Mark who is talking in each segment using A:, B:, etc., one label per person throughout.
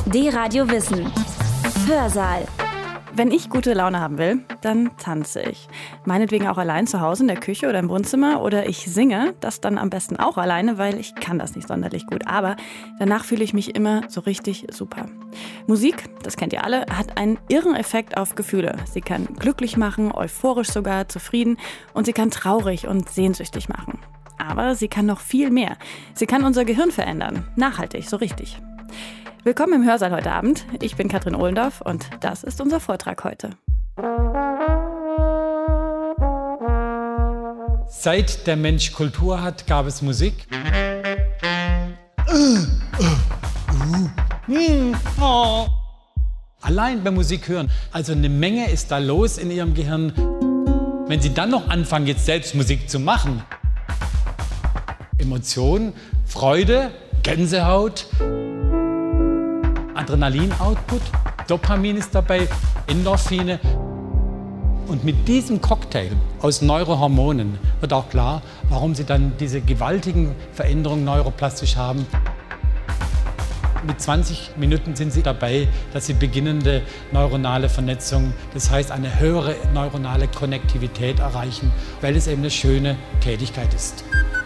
A: D-Radio Wissen. Hörsaal.
B: Wenn ich gute Laune haben will, dann tanze ich. Meinetwegen auch allein zu Hause in der Küche oder im Wohnzimmer. Oder ich singe, das dann am besten auch alleine, weil ich kann das nicht sonderlich gut. Aber danach fühle ich mich immer so richtig super. Musik, das kennt ihr alle, hat einen irren Effekt auf Gefühle. Sie kann glücklich machen, euphorisch sogar, zufrieden. Und sie kann traurig und sehnsüchtig machen. Aber sie kann noch viel mehr. Sie kann unser Gehirn verändern. Nachhaltig, so richtig. Willkommen im Hörsaal heute Abend. Ich bin Katrin Ohlendorf und das ist unser Vortrag heute.
C: Seit der Mensch Kultur hat, gab es Musik. Allein beim Musik hören. Also eine Menge ist da los in Ihrem Gehirn. Wenn Sie dann noch anfangen, jetzt selbst Musik zu machen. Emotionen, Freude, Gänsehaut, Adrenalin-Output, Dopamin ist dabei, Endorphine. Und mit diesem Cocktail aus Neurohormonen wird auch klar, warum Sie dann diese gewaltigen Veränderungen neuroplastisch haben. Mit 20 Minuten sind Sie dabei, dass Sie beginnende neuronale Vernetzung, das heißt eine höhere neuronale Konnektivität erreichen, weil es eben eine schöne Tätigkeit ist.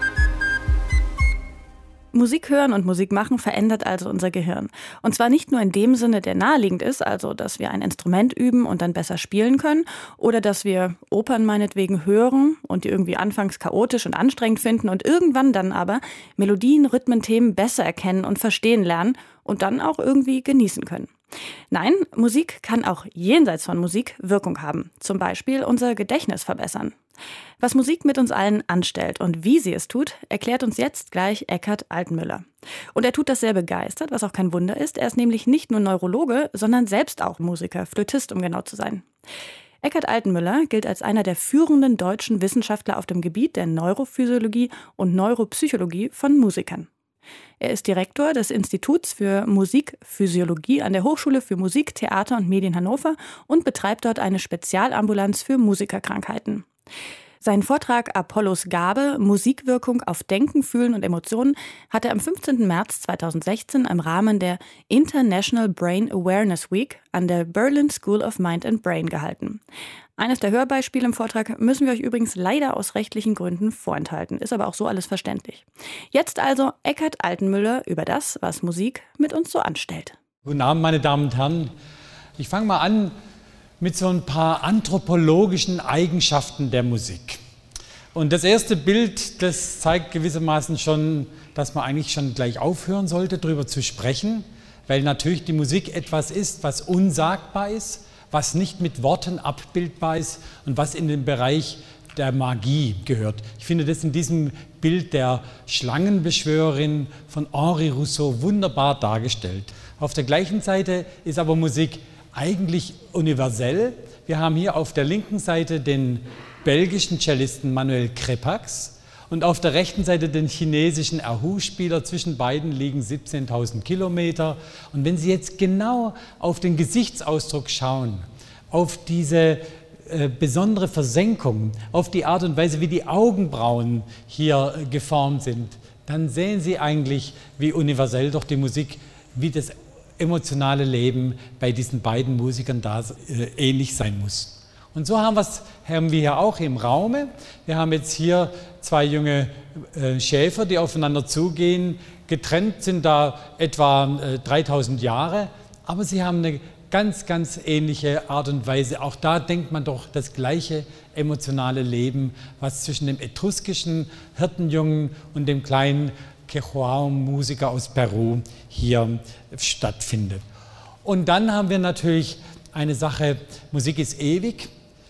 B: Musik hören und Musik machen verändert also unser Gehirn. Und zwar nicht nur in dem Sinne, der naheliegend ist, also dass wir ein Instrument üben und dann besser spielen können oder dass wir Opern meinetwegen hören und die irgendwie anfangs chaotisch und anstrengend finden und irgendwann dann aber Melodien, Rhythmen, Themen besser erkennen und verstehen lernen und dann auch irgendwie genießen können. Nein, Musik kann auch jenseits von Musik Wirkung haben. Zum Beispiel unser Gedächtnis verbessern. Was Musik mit uns allen anstellt und wie sie es tut, erklärt uns jetzt gleich Eckhard Altenmüller. Und er tut das sehr begeistert, was auch kein Wunder ist. Er ist nämlich nicht nur Neurologe, sondern selbst auch Musiker, Flötist, um genau zu sein. Eckhard Altenmüller gilt als einer der führenden deutschen Wissenschaftler auf dem Gebiet der Neurophysiologie und Neuropsychologie von Musikern. Er ist Direktor des Instituts für Musikphysiologie an der Hochschule für Musik, Theater und Medien Hannover und betreibt dort eine Spezialambulanz für Musikerkrankheiten. Sein Vortrag Apollos Gabe, Musikwirkung auf Denken, Fühlen und Emotionen hat er am 15. März 2016 im Rahmen der International Brain Awareness Week an der Berlin School of Mind and Brain gehalten. Eines der Hörbeispiele im Vortrag müssen wir euch übrigens leider aus rechtlichen Gründen vorenthalten. Ist aber auch so alles verständlich. Jetzt also Eckhard Altenmüller über das, was Musik mit uns so anstellt.
C: Guten Abend, meine Damen und Herren. Ich fange mal an mit so ein paar anthropologischen Eigenschaften der Musik. Und das erste Bild, das zeigt gewissermaßen schon, dass man eigentlich schon gleich aufhören sollte, darüber zu sprechen, weil natürlich die Musik etwas ist, was unsagbar ist, was nicht mit Worten abbildbar ist und was in den Bereich der Magie gehört. Ich finde das in diesem Bild der Schlangenbeschwörerin von Henri Rousseau wunderbar dargestellt. Auf der gleichen Seite ist aber Musik eigentlich universell. Wir haben hier auf der linken Seite den belgischen Cellisten Manuel Crepax und auf der rechten Seite den chinesischen Erhu-Spieler. Zwischen beiden liegen 17.000 Kilometer. Und wenn Sie jetzt genau auf den Gesichtsausdruck schauen, auf diese besondere Versenkung, auf die Art und Weise, wie die Augenbrauen hier geformt sind, dann sehen Sie eigentlich, wie universell doch die Musik, wie das emotionale Leben bei diesen beiden Musikern da ähnlich sein muss. Und so haben wir hier auch im Raume. Wir haben jetzt hier zwei junge Schäfer, die aufeinander zugehen. Getrennt sind da etwa 3000 Jahre, aber sie haben eine ganz, ganz ähnliche Art und Weise. Auch da denkt man doch das gleiche emotionale Leben, was zwischen dem etruskischen Hirtenjungen und dem kleinen Quechua-Musiker aus Peru hier stattfindet. Und dann haben wir natürlich eine Sache, Musik ist ewig.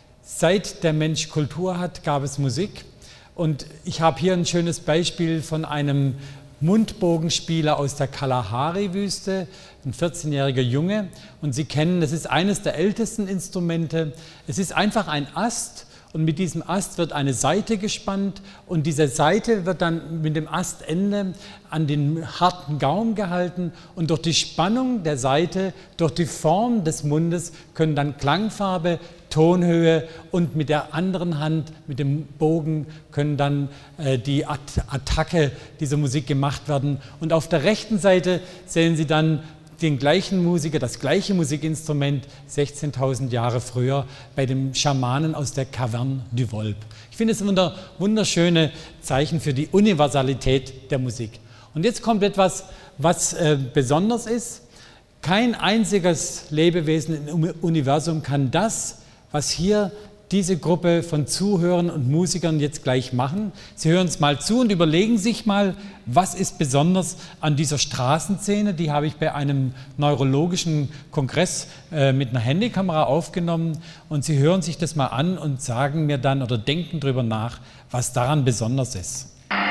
C: Seit der Mensch Kultur hat, gab es Musik. Und ich habe hier ein schönes Beispiel von einem Mundbogenspieler aus der Kalahari-Wüste, ein 14-jähriger Junge. Und Sie kennen, das ist eines der ältesten Instrumente. Es ist einfach ein Ast. Und mit diesem Ast wird eine Saite gespannt und diese Saite wird dann mit dem Astende an den harten Gaumen gehalten und durch die Spannung der Saite, durch die Form des Mundes können dann Klangfarbe, Tonhöhe und mit der anderen Hand, mit dem Bogen, können dann die Attacke dieser Musik gemacht werden. Und auf der rechten Seite sehen Sie dann den gleichen Musiker, das gleiche Musikinstrument 16.000 Jahre früher bei dem Schamanen aus der Caverne du Volpe. Ich finde es ein wunderschönes Zeichen für die Universalität der Musik. Und jetzt kommt etwas, was besonders ist. Kein einziges Lebewesen im Universum kann das, was hier diese Gruppe von Zuhörern und Musikern jetzt gleich machen. Sie hören es mal zu und überlegen sich mal, was ist besonders an dieser Straßenszene. Die habe ich bei einem neurologischen Kongress mit einer Handykamera aufgenommen. Und Sie hören sich das mal an und sagen mir dann oder denken darüber nach, was daran besonders ist.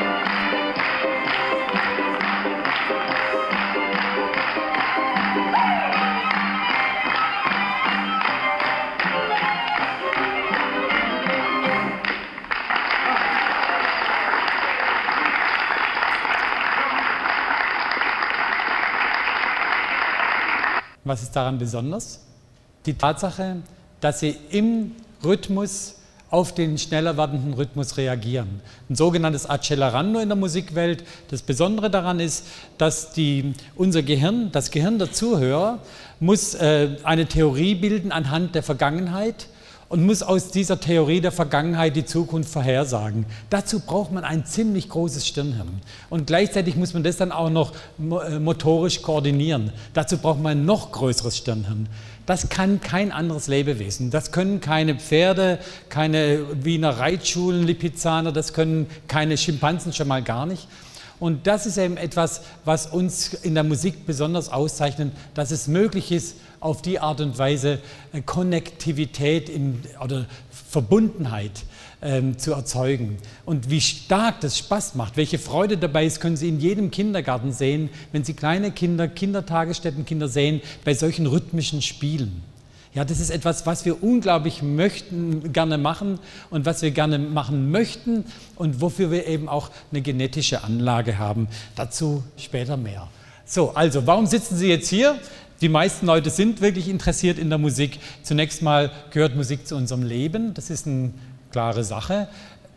C: Was ist daran besonders? Die Tatsache, dass sie im Rhythmus auf den schneller werdenden Rhythmus reagieren. Ein sogenanntes Accelerando in der Musikwelt. Das Besondere daran ist, dass unser Gehirn, das Gehirn der Zuhörer, muss eine Theorie bilden anhand der Vergangenheit und muss aus dieser Theorie der Vergangenheit die Zukunft vorhersagen. Dazu braucht man ein ziemlich großes Stirnhirn. Und gleichzeitig muss man das dann auch noch motorisch koordinieren. Dazu braucht man ein noch größeres Stirnhirn. Das kann kein anderes Lebewesen. Das können keine Pferde, keine Wiener Reitschulen, Lipizzaner, das können keine Schimpansen schon mal gar nicht. Und das ist eben etwas, was uns in der Musik besonders auszeichnet, dass es möglich ist, auf die Art und Weise Konnektivität oder Verbundenheit zu erzeugen. Und wie stark das Spaß macht, welche Freude dabei ist, können Sie in jedem Kindergarten sehen, wenn Sie kleine Kinder, Kindertagesstättenkinder sehen, bei solchen rhythmischen Spielen. Ja, das ist etwas, was wir unglaublich gerne machen und was wir gerne machen möchten und wofür wir eben auch eine genetische Anlage haben. Dazu später mehr. So, also, warum sitzen Sie jetzt hier? Die meisten Leute sind wirklich interessiert in der Musik. Zunächst mal gehört Musik zu unserem Leben. Das ist eine klare Sache.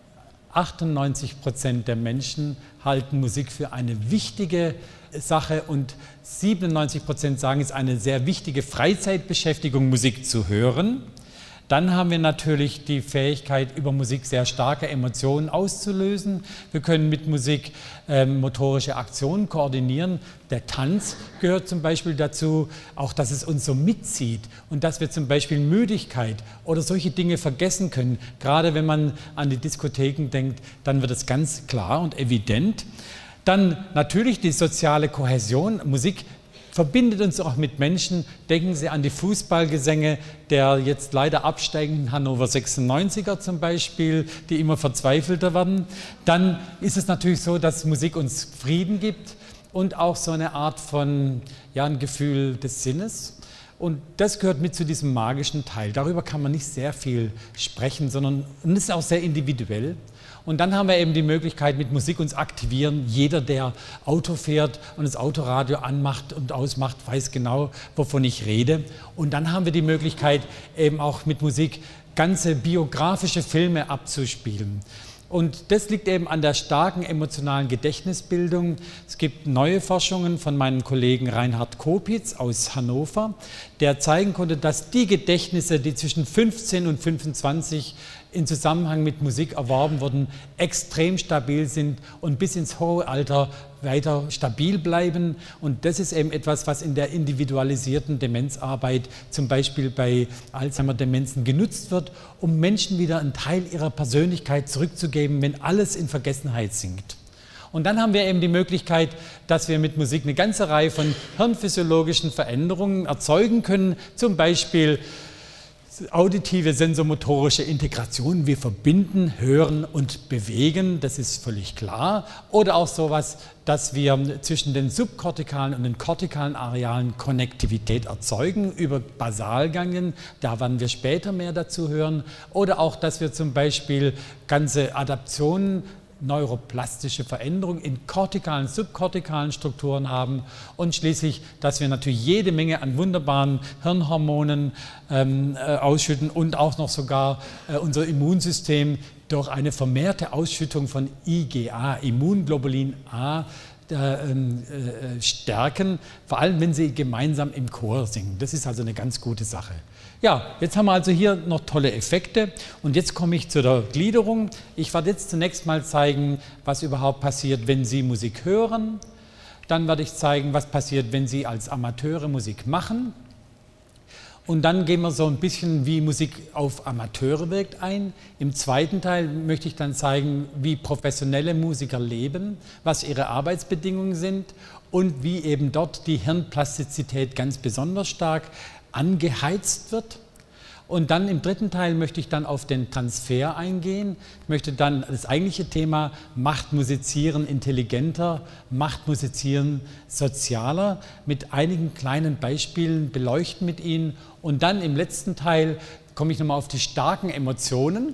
C: 98% der Menschen halten Musik für eine wichtige Sache und 97% sagen, es ist eine sehr wichtige Freizeitbeschäftigung, Musik zu hören. Dann haben wir natürlich die Fähigkeit, über Musik sehr starke Emotionen auszulösen. Wir können mit Musik motorische Aktionen koordinieren. Der Tanz gehört zum Beispiel dazu, auch dass es uns so mitzieht und dass wir zum Beispiel Müdigkeit oder solche Dinge vergessen können. Gerade wenn man an die Diskotheken denkt, dann wird es ganz klar und evident. Dann natürlich die soziale Kohäsion. Musik verbindet uns auch mit Menschen. Denken Sie an die Fußballgesänge der jetzt leider absteigenden Hannover 96er zum Beispiel, die immer verzweifelter werden. Dann ist es natürlich so, dass Musik uns Frieden gibt und auch so eine Art von, ja, ein Gefühl des Sinnes. Und das gehört mit zu diesem magischen Teil. Darüber kann man nicht sehr viel sprechen, sondern es ist auch sehr individuell. Und dann haben wir eben die Möglichkeit, mit Musik uns aktivieren. Jeder, der Auto fährt und das Autoradio anmacht und ausmacht, weiß genau, wovon ich rede. Und dann haben wir die Möglichkeit, eben auch mit Musik ganze biografische Filme abzuspielen. Und das liegt eben an der starken emotionalen Gedächtnisbildung. Es gibt neue Forschungen von meinem Kollegen Reinhard Kopitz aus Hannover, der zeigen konnte, dass die Gedächtnisse, die zwischen 15 und 25 in Zusammenhang mit Musik erworben wurden, extrem stabil sind und bis ins hohe Alter weiter stabil bleiben. Und das ist eben etwas, was in der individualisierten Demenzarbeit, zum Beispiel bei Alzheimer-Demenzen, genutzt wird, um Menschen wieder einen Teil ihrer Persönlichkeit zurückzugeben, wenn alles in Vergessenheit sinkt. Und dann haben wir eben die Möglichkeit, dass wir mit Musik eine ganze Reihe von hirnphysiologischen Veränderungen erzeugen können, zum Beispiel auditive sensomotorische Integration, wir verbinden Hören und Bewegen, das ist völlig klar. Oder auch sowas, dass wir zwischen den subkortikalen und den kortikalen Arealen Konnektivität erzeugen über Basalganglien, da werden wir später mehr dazu hören. Oder auch, dass wir zum Beispiel ganze Adaptionen, neuroplastische Veränderungen in kortikalen, subkortikalen Strukturen haben und schließlich, dass wir natürlich jede Menge an wunderbaren Hirnhormonen ausschütten und auch noch sogar unser Immunsystem durch eine vermehrte Ausschüttung von IgA, Immunglobulin A, stärken, vor allem wenn sie gemeinsam im Chor singen. Das ist also eine ganz gute Sache. Ja, jetzt haben wir also hier noch tolle Effekte und jetzt komme ich zu der Gliederung. Ich werde jetzt zunächst mal zeigen, was überhaupt passiert, wenn Sie Musik hören. Dann werde ich zeigen, was passiert, wenn Sie als Amateure Musik machen. Und dann gehen wir so ein bisschen, wie Musik auf Amateure wirkt, ein. Im zweiten Teil möchte ich dann zeigen, wie professionelle Musiker leben, was ihre Arbeitsbedingungen sind und wie eben dort die Hirnplastizität ganz besonders stark angeheizt wird. Und dann im dritten Teil möchte ich dann auf den Transfer eingehen. Ich möchte dann das eigentliche Thema Macht Musizieren intelligenter, Macht Musizieren sozialer mit einigen kleinen Beispielen beleuchten mit Ihnen. Und dann im letzten Teil komme ich nochmal auf die starken Emotionen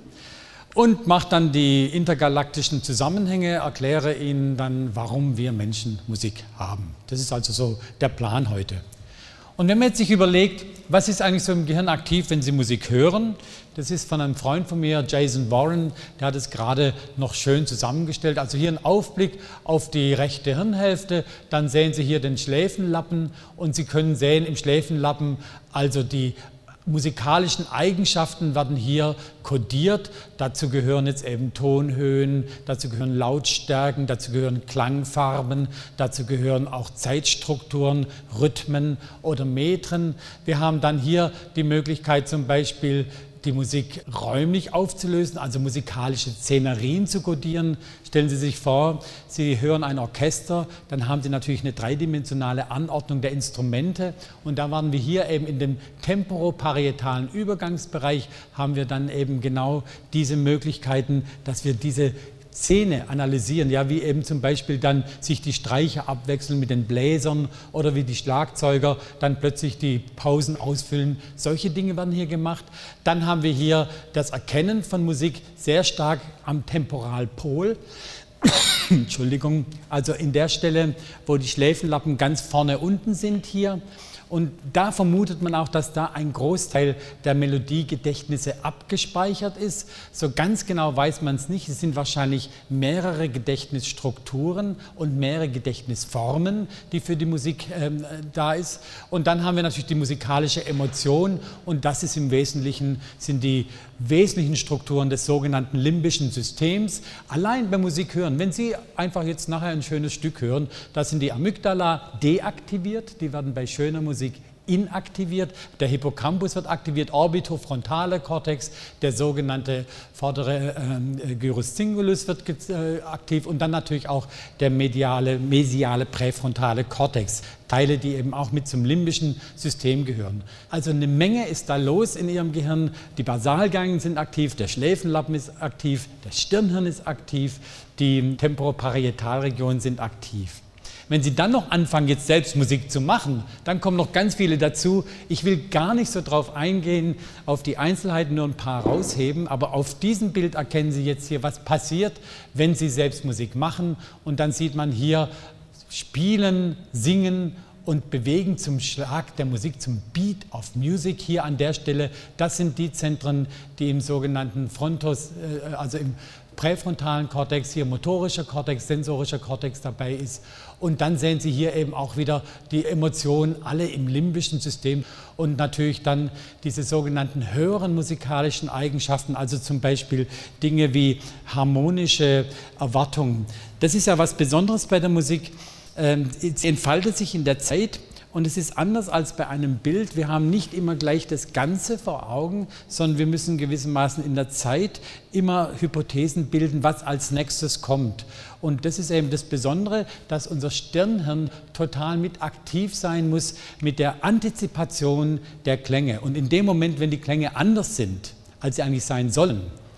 C: und mache dann die intergalaktischen Zusammenhänge, erkläre Ihnen dann, warum wir Menschen Musik haben. Das ist also so der Plan heute. Und wenn man jetzt sich überlegt, was ist eigentlich so im Gehirn aktiv, wenn Sie Musik hören, das ist von einem Freund von mir, Jason Warren, der hat es gerade noch schön zusammengestellt. Also hier ein Aufblick auf die rechte Hirnhälfte, dann sehen Sie hier den Schläfenlappen und Sie können sehen im Schläfenlappen also die musikalischen Eigenschaften werden hier kodiert. Dazu gehören jetzt eben Tonhöhen, dazu gehören Lautstärken, dazu gehören Klangfarben, dazu gehören auch Zeitstrukturen, Rhythmen oder Metren. Wir haben dann hier die Möglichkeit zum Beispiel die Musik räumlich aufzulösen, also musikalische Szenerien zu kodieren. Stellen Sie sich vor, Sie hören ein Orchester, dann haben Sie natürlich eine dreidimensionale Anordnung der Instrumente und da waren wir hier eben in dem temporoparietalen Übergangsbereich, haben wir dann eben genau diese Möglichkeiten, dass wir diese Szene analysieren, ja, wie eben zum Beispiel dann sich die Streicher abwechseln mit den Bläsern oder wie die Schlagzeuger dann plötzlich die Pausen ausfüllen. Solche Dinge werden hier gemacht. Dann haben wir hier das Erkennen von Musik sehr stark am Temporalpol. Entschuldigung, also in der Stelle, wo die Schläfenlappen ganz vorne unten sind hier. Und da vermutet man auch, dass da ein Großteil der Melodiegedächtnisse abgespeichert ist. So ganz genau weiß man es nicht. Es sind wahrscheinlich mehrere Gedächtnisstrukturen und mehrere Gedächtnisformen, die für die Musik da ist. Und dann haben wir natürlich die musikalische Emotion und das ist im Wesentlichen, sind die wesentlichen Strukturen des sogenannten limbischen Systems. Allein bei Musik hören, wenn Sie einfach jetzt nachher ein schönes Stück hören, da sind die Amygdala deaktiviert, die werden bei schöner Musik inaktiviert, der Hippocampus wird aktiviert, orbitofrontale Kortex, der sogenannte vordere Gyrus cingulus wird aktiv und dann natürlich auch der mesiale präfrontale Kortex, Teile, die eben auch mit zum limbischen System gehören. Also eine Menge ist da los in Ihrem Gehirn, die Basalgangen sind aktiv, der Schläfenlappen ist aktiv, das Stirnhirn ist aktiv, die Temporopariettalregionen sind aktiv. Wenn Sie dann noch anfangen, jetzt selbst Musik zu machen, dann kommen noch ganz viele dazu. Ich will gar nicht so drauf eingehen, auf die Einzelheiten nur ein paar rausheben, aber auf diesem Bild erkennen Sie jetzt hier, was passiert, wenn Sie selbst Musik machen. Und dann sieht man hier Spielen, Singen und Bewegen zum Schlag der Musik, zum Beat of Music hier an der Stelle. Das sind die Zentren, die im sogenannten also im präfrontalen Kortex, hier motorischer Kortex, sensorischer Kortex dabei ist. Und dann sehen Sie hier eben auch wieder die Emotionen, alle im limbischen System und natürlich dann diese sogenannten höheren musikalischen Eigenschaften, also zum Beispiel Dinge wie harmonische Erwartungen. Das ist ja was Besonderes bei der Musik. Sie entfaltet sich in der Zeit. Und es ist anders als bei einem Bild. Wir haben nicht immer gleich das Ganze vor Augen, sondern wir müssen gewissermaßen in der Zeit immer Hypothesen bilden, was als nächstes kommt. Und das ist eben das Besondere, dass unser Stirnhirn total mit aktiv sein muss mit der Antizipation der Klänge. Und in dem Moment, wenn die Klänge anders sind, als sie eigentlich sein sollen,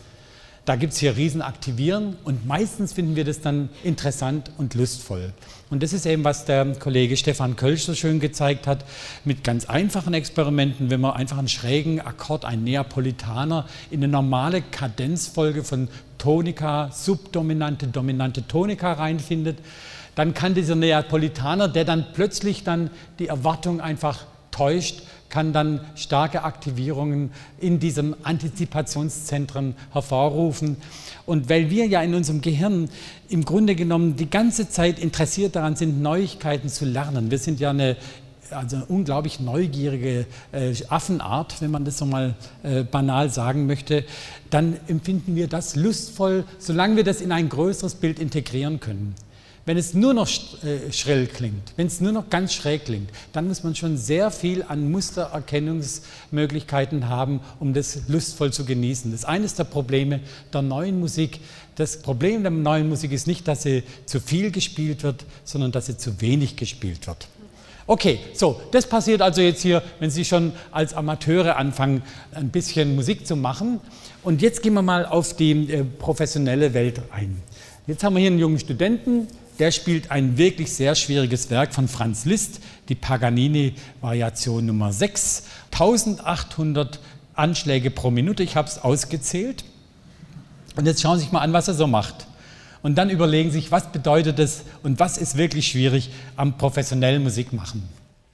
C: da gibt es hier Riesenaktivieren und meistens finden wir das dann interessant und lustvoll. Und das ist eben, was der Kollege Stefan Kölsch so schön gezeigt hat, mit ganz einfachen Experimenten, wenn man einfach einen schrägen Akkord, einen Neapolitaner, in eine normale Kadenzfolge von Tonika, subdominante, dominante Tonika reinfindet, dann kann dieser Neapolitaner, der dann plötzlich dann die Erwartung einfach täuscht, kann dann starke Aktivierungen in diesem Antizipationszentrum hervorrufen. Und weil wir ja in unserem Gehirn im Grunde genommen die ganze Zeit interessiert daran sind, Neuigkeiten zu lernen. Wir sind ja eine unglaublich neugierige Affenart, wenn man das so mal banal sagen möchte, dann empfinden wir das lustvoll, solange wir das in ein größeres Bild integrieren können. Wenn es nur noch schrill klingt, wenn es nur noch ganz schräg klingt, dann muss man schon sehr viel an Mustererkennungsmöglichkeiten haben, um das lustvoll zu genießen. Das ist eines der Probleme der neuen Musik. Das Problem der neuen Musik ist nicht, dass sie zu viel gespielt wird, sondern dass sie zu wenig gespielt wird. Okay, so, das passiert also jetzt hier, wenn Sie schon als Amateure anfangen, ein bisschen Musik zu machen. Und jetzt gehen wir mal auf die professionelle Welt ein. Jetzt haben wir hier einen jungen Studenten, der spielt ein wirklich sehr schwieriges Werk von Franz Liszt, die Paganini-Variation Nummer 6, 1800 Anschläge pro Minute, ich habe es ausgezählt. Und jetzt schauen Sie sich mal an, was er so macht. Und dann überlegen Sie sich, was bedeutet das und was ist wirklich schwierig am professionellen Musikmachen.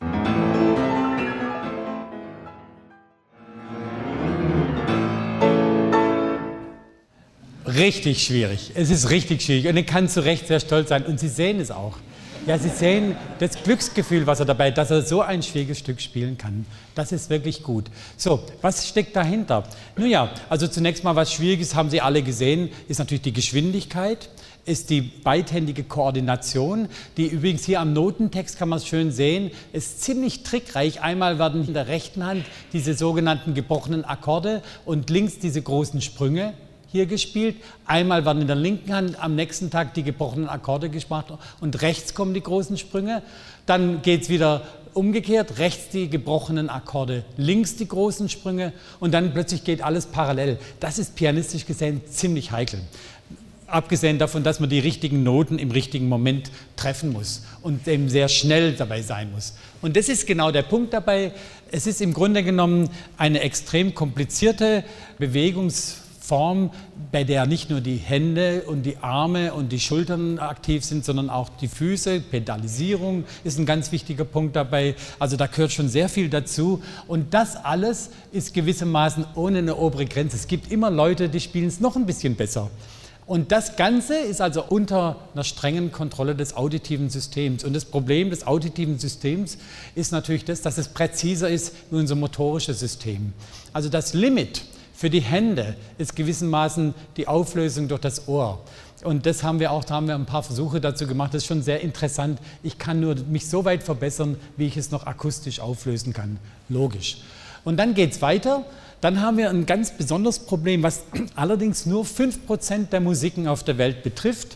C: Richtig schwierig. Es ist richtig schwierig und er kann zu Recht sehr stolz sein und Sie sehen es auch. Ja, Sie sehen das Glücksgefühl, was er dabei hat, dass er so ein schwieriges Stück spielen kann. Das ist wirklich gut. So, was steckt dahinter? Nun ja, also zunächst mal was Schwieriges, haben Sie alle gesehen, ist natürlich die Geschwindigkeit, ist die beidhändige Koordination, die übrigens hier am Notentext kann man es schön sehen, ist ziemlich trickreich. Einmal werden in der rechten Hand diese sogenannten gebrochenen Akkorde und links diese großen Sprünge hier gespielt. Einmal werden in der linken Hand am nächsten Tag die gebrochenen Akkorde gemacht und rechts kommen die großen Sprünge. Dann geht es wieder umgekehrt, rechts die gebrochenen Akkorde, links die großen Sprünge und dann plötzlich geht alles parallel. Das ist pianistisch gesehen ziemlich heikel. Abgesehen davon, dass man die richtigen Noten im richtigen Moment treffen muss und eben sehr schnell dabei sein muss. Und das ist genau der Punkt dabei. Es ist im Grunde genommen eine extrem komplizierte Bewegungsform, bei der nicht nur die Hände und die Arme und die Schultern aktiv sind, sondern auch die Füße. Pedalisierung ist ein ganz wichtiger Punkt dabei. Also da gehört schon sehr viel dazu. Und das alles ist gewissermaßen ohne eine obere Grenze. Es gibt immer Leute, die spielen es noch ein bisschen besser. Und das Ganze ist also unter einer strengen Kontrolle des auditiven Systems. Und das Problem des auditiven Systems ist natürlich das, dass es präziser ist wie unser motorisches System. Also das Limit für die Hände ist gewissermaßen die Auflösung durch das Ohr. Und das haben wir auch, da haben wir ein paar Versuche dazu gemacht. Das ist schon sehr interessant. Ich kann nur mich so weit verbessern, wie ich es noch akustisch auflösen kann. Logisch. Und dann geht es weiter. Dann haben wir ein ganz besonderes Problem, was allerdings nur 5% der Musiken auf der Welt betrifft.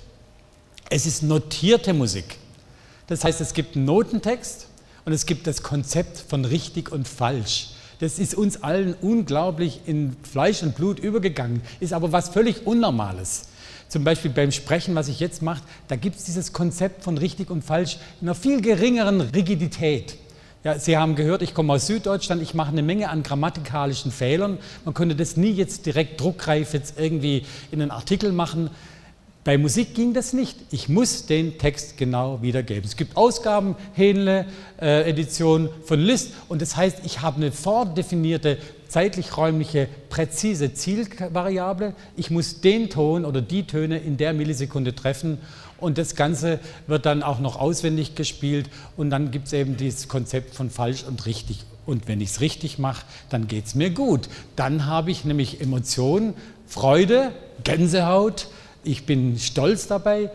C: Es ist notierte Musik. Das heißt, es gibt einen Notentext und es gibt das Konzept von richtig und falsch. Das ist uns allen unglaublich in Fleisch und Blut übergegangen, ist aber was völlig Unnormales. Zum Beispiel beim Sprechen, was ich jetzt mache, da gibt es dieses Konzept von richtig und falsch in einer viel geringeren Rigidität. Ja, Sie haben gehört, ich komme aus Süddeutschland, ich mache eine Menge an grammatikalischen Fehlern. Man könnte das nie jetzt direkt druckreif jetzt irgendwie in einen Artikel machen. Bei Musik ging das nicht. Ich muss den Text genau wiedergeben. Es gibt Ausgaben, Hähnle, Edition von Liszt und das heißt, ich habe eine vordefinierte zeitlich-räumliche, präzise Zielvariable. Ich muss den Ton oder die Töne in der Millisekunde treffen und das Ganze wird dann auch noch auswendig gespielt und dann gibt es eben dieses Konzept von falsch und richtig. Und wenn ich es richtig mache, dann geht es mir gut. Dann habe ich nämlich Emotionen, Freude, Gänsehaut, ich bin stolz dabei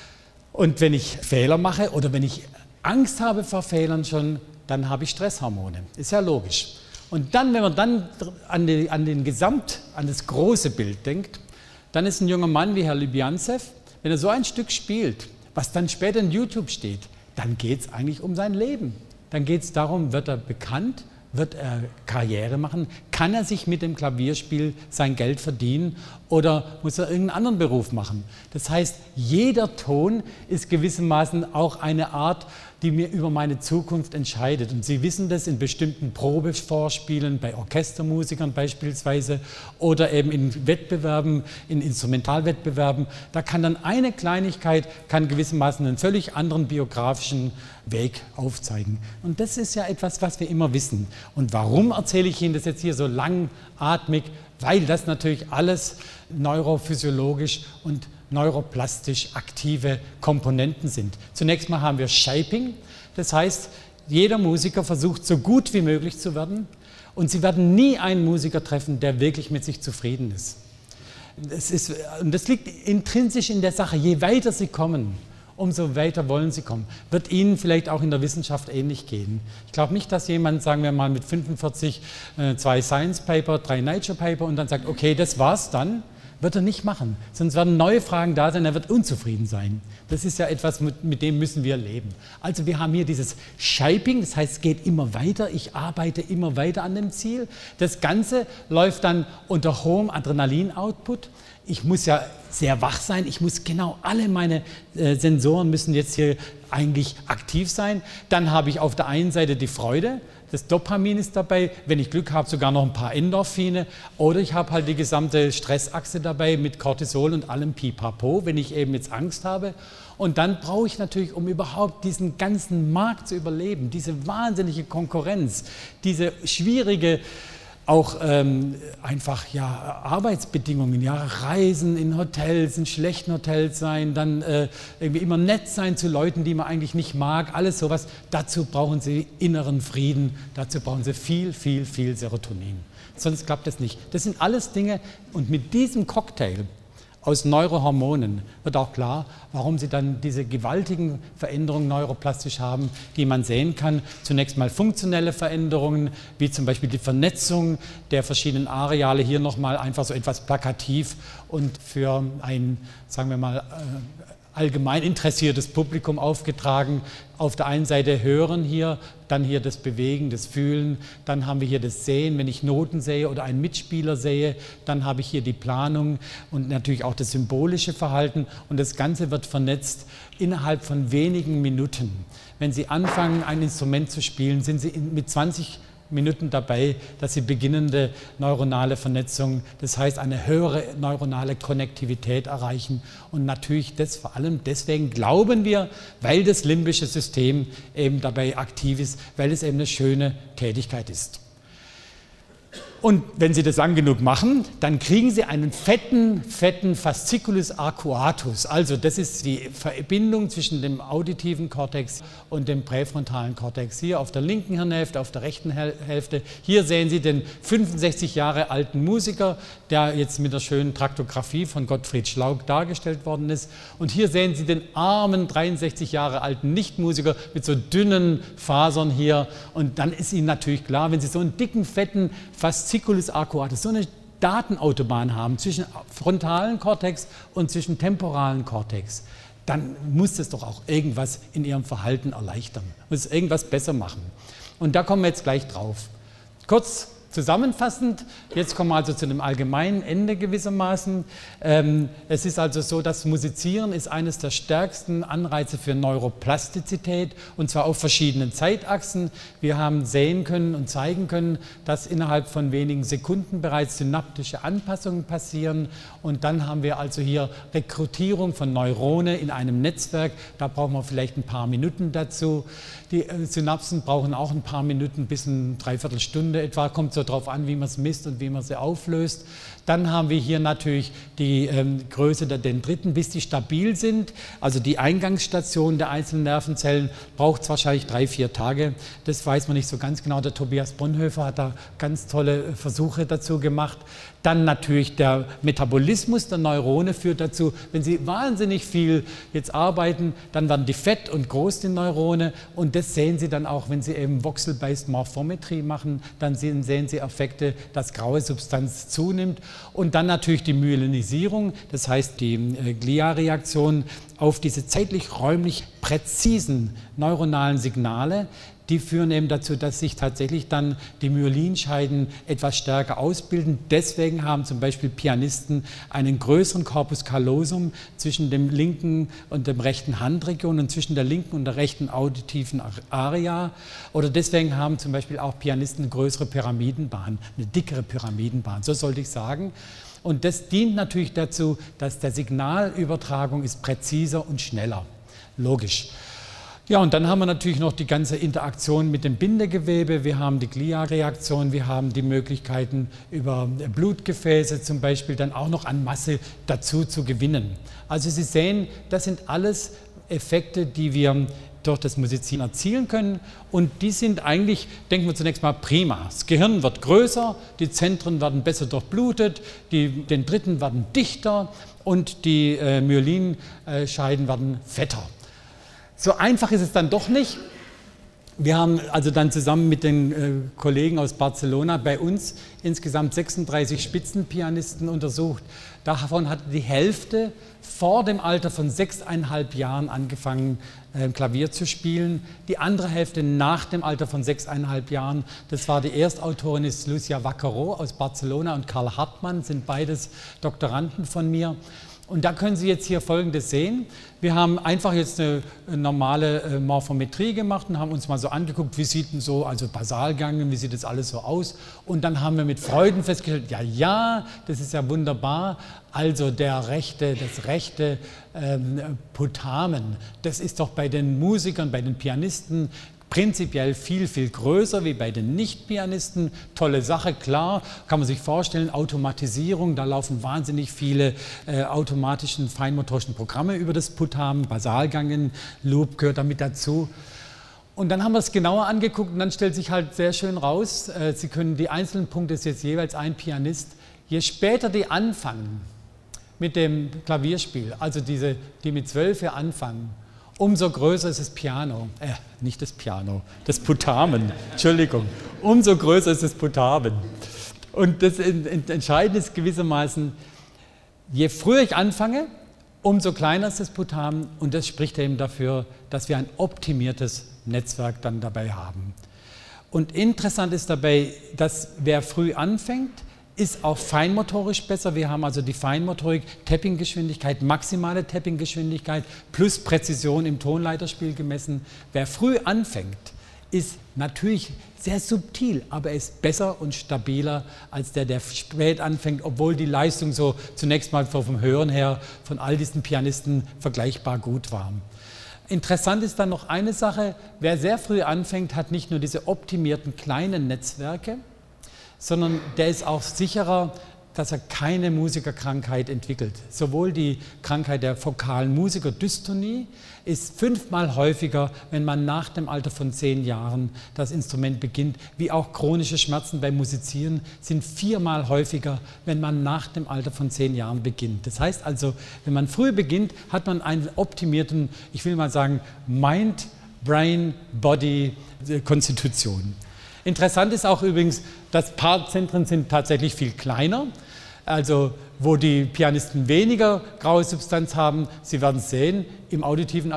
C: und wenn ich Fehler mache oder wenn ich Angst habe vor Fehlern schon, dann habe ich Stresshormone. Ist ja logisch. Und dann, wenn man dann an das große Bild denkt, dann ist ein junger Mann wie Herr Lubjantsew, wenn er so ein Stück spielt, was dann später in YouTube steht, dann geht es eigentlich um sein Leben. Dann geht es darum, wird er bekannt, wird er Karriere machen, kann er sich mit dem Klavierspiel sein Geld verdienen oder muss er irgendeinen anderen Beruf machen? Das heißt, jeder Ton ist gewissermaßen auch eine Art, die mir über meine Zukunft entscheidet. Und Sie wissen das in bestimmten Probevorspielen, bei Orchestermusikern beispielsweise oder eben in Wettbewerben, in Instrumentalwettbewerben. Da kann dann eine Kleinigkeit, kann gewissermaßen einen völlig anderen biografischen Weg aufzeigen. Und das ist ja etwas, was wir immer wissen. Und warum erzähle ich Ihnen das jetzt hier so langatmig? Weil das natürlich alles neurophysiologisch und neuroplastisch aktive Komponenten sind. Zunächst mal haben wir Shaping, das heißt, jeder Musiker versucht so gut wie möglich zu werden und Sie werden nie einen Musiker treffen, der wirklich mit sich zufrieden ist. Das liegt intrinsisch in der Sache, je weiter Sie kommen, umso weiter wollen Sie kommen. Wird Ihnen vielleicht auch in der Wissenschaft ähnlich gehen. Ich glaube nicht, dass jemand, sagen wir mal, mit 45 2 Science Paper, 3 Nature Paper und dann sagt, okay, das war's dann. Wird er nicht machen, sonst werden neue Fragen da sein, er wird unzufrieden sein. Das ist ja etwas, mit dem müssen wir leben. Also wir haben hier dieses Shaping, das heißt, es geht immer weiter, ich arbeite immer weiter an dem Ziel. Das Ganze läuft dann unter hohem Adrenalin-Output. Ich muss ja sehr wach sein, ich muss genau, alle meine Sensoren müssen jetzt hier eigentlich aktiv sein. Dann habe ich auf der einen Seite die Freude, das Dopamin ist dabei, wenn ich Glück habe, sogar noch ein paar Endorphine. Oder ich habe halt die gesamte Stressachse dabei mit Cortisol und allem Pipapo, wenn ich eben jetzt Angst habe. Und dann brauche ich natürlich, um überhaupt diesen ganzen Markt zu überleben, diese wahnsinnige Konkurrenz, diese schwierige auch einfach ja, Arbeitsbedingungen, ja, Reisen in Hotels, in schlechten Hotels sein, dann irgendwie immer nett sein zu Leuten, die man eigentlich nicht mag, alles sowas. Dazu brauchen Sie inneren Frieden, dazu brauchen Sie viel, viel, viel Serotonin. Sonst klappt das nicht. Das sind alles Dinge und mit diesem Cocktail aus Neurohormonen wird auch klar, warum Sie dann diese gewaltigen Veränderungen neuroplastisch haben, die man sehen kann. Zunächst mal funktionelle Veränderungen, wie zum Beispiel die Vernetzung der verschiedenen Areale, hier nochmal einfach so etwas plakativ und für ein, sagen wir mal, allgemein interessiertes Publikum aufgetragen. Auf der einen Seite Hören hier, dann hier das Bewegen, das Fühlen, dann haben wir hier das Sehen, wenn ich Noten sehe oder einen Mitspieler sehe, dann habe ich hier die Planung und natürlich auch das symbolische Verhalten und das Ganze wird vernetzt innerhalb von wenigen Minuten. Wenn Sie anfangen, ein Instrument zu spielen, sind Sie mit 20 Minuten dabei, dass Sie beginnende neuronale Vernetzung, das heißt eine höhere neuronale Konnektivität erreichen und natürlich das vor allem deswegen glauben wir, weil das limbische System eben dabei aktiv ist, weil es eben eine schöne Tätigkeit ist. Und wenn Sie das lang genug machen, dann kriegen Sie einen fetten Fasciculus arcuatus. Also das ist die Verbindung zwischen dem auditiven Kortex und dem präfrontalen Kortex. Hier auf der linken Hirnhälfte, auf der rechten Hälfte. Hier sehen Sie den 65 Jahre alten Musiker, der jetzt mit der schönen Traktographie von Gottfried Schlaug dargestellt worden ist. Und hier sehen Sie den armen 63 Jahre alten Nichtmusiker mit so dünnen Fasern hier. Und dann ist Ihnen natürlich klar, wenn Sie so einen dicken, fetten Fasciculus arcuatus, so eine Datenautobahn haben zwischen frontalen Kortex und zwischen temporalen Kortex, dann muss es doch auch irgendwas in Ihrem Verhalten erleichtern, muss es irgendwas besser machen. Und da kommen wir jetzt gleich drauf. Kurz zusammenfassend, jetzt kommen wir also zu dem allgemeinen Ende gewissermaßen. Es ist also so, dass Musizieren ist eines der stärksten Anreize für Neuroplastizität und zwar auf verschiedenen Zeitachsen. Wir haben sehen können und zeigen können, dass innerhalb von wenigen Sekunden bereits synaptische Anpassungen passieren und dann haben wir also hier Rekrutierung von Neuronen in einem Netzwerk. Da brauchen wir vielleicht ein paar Minuten dazu. Die Synapsen brauchen auch ein paar Minuten bis eine Dreiviertelstunde etwa, kommt so darauf an, wie man es misst und wie man sie auflöst. Dann haben wir hier natürlich die Größe der Dendriten, bis die stabil sind. Also die Eingangsstation der einzelnen Nervenzellen braucht es wahrscheinlich 3-4 Tage. Das weiß man nicht so ganz genau. Der Tobias Bonhoeffer hat da ganz tolle Versuche dazu gemacht. Dann natürlich der Metabolismus der Neurone führt dazu, wenn Sie wahnsinnig viel jetzt arbeiten, dann werden die fett und groß, die Neurone. Und das sehen Sie dann auch, wenn Sie eben Voxel-Based Morphometry machen, dann sehen Sie Effekte, dass graue Substanz zunimmt. Und dann natürlich die Myelinisierung, das heißt die Gliareaktion auf diese zeitlich-räumlich präzisen neuronalen Signale, die führen eben dazu, dass sich tatsächlich dann die Myelinscheiden etwas stärker ausbilden. Deswegen haben zum Beispiel Pianisten einen größeren Corpus callosum zwischen dem linken und dem rechten Handregion und zwischen der linken und der rechten auditiven Area. Oder deswegen haben zum Beispiel auch Pianisten eine größere Pyramidenbahn, eine dickere Pyramidenbahn, so sollte ich sagen. Und das dient natürlich dazu, dass der Signalübertragung ist präziser und schneller. Logisch. Ja, und dann haben wir natürlich noch die ganze Interaktion mit dem Bindegewebe. Wir haben die Glia-Reaktion, wir haben die Möglichkeiten über Blutgefäße zum Beispiel dann auch noch an Masse dazu zu gewinnen. Also Sie sehen, das sind alles Effekte, die wir durch das Musizieren erzielen können und die sind eigentlich, denken wir zunächst mal, prima. Das Gehirn wird größer, die Zentren werden besser durchblutet, die Dendriten werden dichter und die Myelinscheiden werden fetter. So einfach ist es dann doch nicht. Wir haben also dann zusammen mit den Kollegen aus Barcelona bei uns insgesamt 36 Spitzenpianisten untersucht. Davon hatte die Hälfte vor dem Alter von 6,5 Jahren angefangen, Klavier zu spielen. Die andere Hälfte nach dem Alter von 6,5 Jahren. Das war die Erstautorin, ist Lucia Vaquero aus Barcelona und Karl Hartmann, sind beides Doktoranden von mir. Und da können Sie jetzt hier Folgendes sehen. Wir haben einfach jetzt eine normale Morphometrie gemacht und haben uns mal so angeguckt, wie sieht denn so, also Basalgangen, wie sieht das alles so aus. Und dann haben wir mit Freuden festgestellt, ja, das ist ja wunderbar. Also das rechte Putamen, das ist doch bei den Musikern, bei den Pianisten prinzipiell viel, viel größer wie bei den Nicht-Pianisten. Tolle Sache, klar, kann man sich vorstellen, Automatisierung, da laufen wahnsinnig viele automatischen, feinmotorischen Programme über das Putamen, Basalgangen, Loop gehört damit dazu. Und dann haben wir es genauer angeguckt und dann stellt sich halt sehr schön raus, Sie können die einzelnen Punkte, das ist jetzt jeweils ein Pianist, je später die anfangen mit dem Klavierspiel, also die mit 12 hier anfangen, umso größer ist das Piano, nicht das Piano, das Putamen, Entschuldigung, umso größer ist das Putamen. Und das Entscheidende ist gewissermaßen, je früher ich anfange, umso kleiner ist das Putamen und das spricht eben dafür, dass wir ein optimiertes Netzwerk dann dabei haben. Und interessant ist dabei, dass wer früh anfängt, ist auch feinmotorisch besser. Wir haben also die Feinmotorik, Tappinggeschwindigkeit, maximale Tappinggeschwindigkeit plus Präzision im Tonleiterspiel gemessen. Wer früh anfängt, ist natürlich sehr subtil, aber er ist besser und stabiler als der spät anfängt, obwohl die Leistung so zunächst mal vom Hören her von all diesen Pianisten vergleichbar gut war. Interessant ist dann noch eine Sache, wer sehr früh anfängt, hat nicht nur diese optimierten kleinen Netzwerke, sondern der ist auch sicherer, dass er keine Musikerkrankheit entwickelt. Sowohl die Krankheit der fokalen Musikerdystonie ist 5-mal häufiger, wenn man nach dem Alter von 10 Jahren das Instrument beginnt, wie auch chronische Schmerzen beim Musizieren sind 4-mal häufiger, wenn man nach dem Alter von 10 Jahren beginnt. Das heißt also, wenn man früh beginnt, hat man einen optimierten, ich will mal sagen, Mind, Brain, Body Konstitution. Interessant ist auch übrigens, dass Paarzentren sind tatsächlich viel kleiner, also wo die Pianisten weniger graue Substanz haben. Sie werden sehen, im auditiven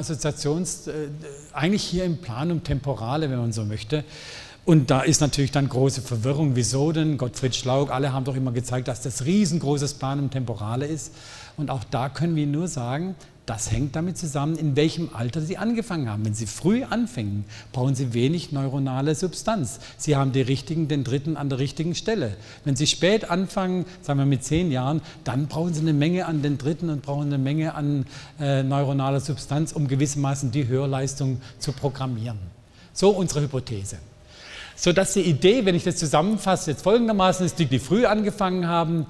C: eigentlich hier im Planum temporale, wenn man so möchte. Und da ist natürlich dann große Verwirrung. Wieso denn? Gottfried Schlaug, alle haben doch immer gezeigt, dass das riesengroßes Planum temporale ist. Und auch da können wir nur sagen, das hängt damit zusammen, in welchem Alter Sie angefangen haben. Wenn Sie früh anfangen, brauchen Sie wenig neuronale Substanz. Sie haben die richtigen Dendriten an der richtigen Stelle. Wenn Sie spät anfangen, sagen wir mit 10 Jahren, dann brauchen Sie eine Menge an Dendriten und brauchen eine Menge an neuronaler Substanz, um gewissermaßen die Hörleistung zu programmieren. So unsere Hypothese. So dass die Idee, wenn ich das zusammenfasse, jetzt folgendermaßen ist, die früh angefangen haben,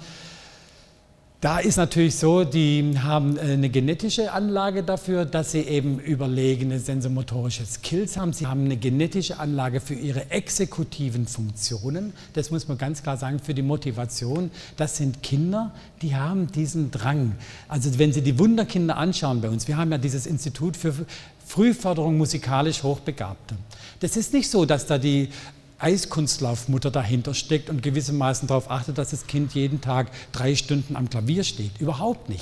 C: da ist natürlich so, die haben eine genetische Anlage dafür, dass sie eben überlegene sensomotorische Skills haben. Sie haben eine genetische Anlage für ihre exekutiven Funktionen. Das muss man ganz klar sagen, für die Motivation. Das sind Kinder, die haben diesen Drang. Also wenn Sie die Wunderkinder anschauen bei uns, wir haben ja dieses Institut für Frühförderung musikalisch Hochbegabter. Das ist nicht so, dass da die Eiskunstlaufmutter dahinter steckt und gewissermaßen darauf achtet, dass das Kind jeden Tag 3 Stunden am Klavier steht. Überhaupt nicht.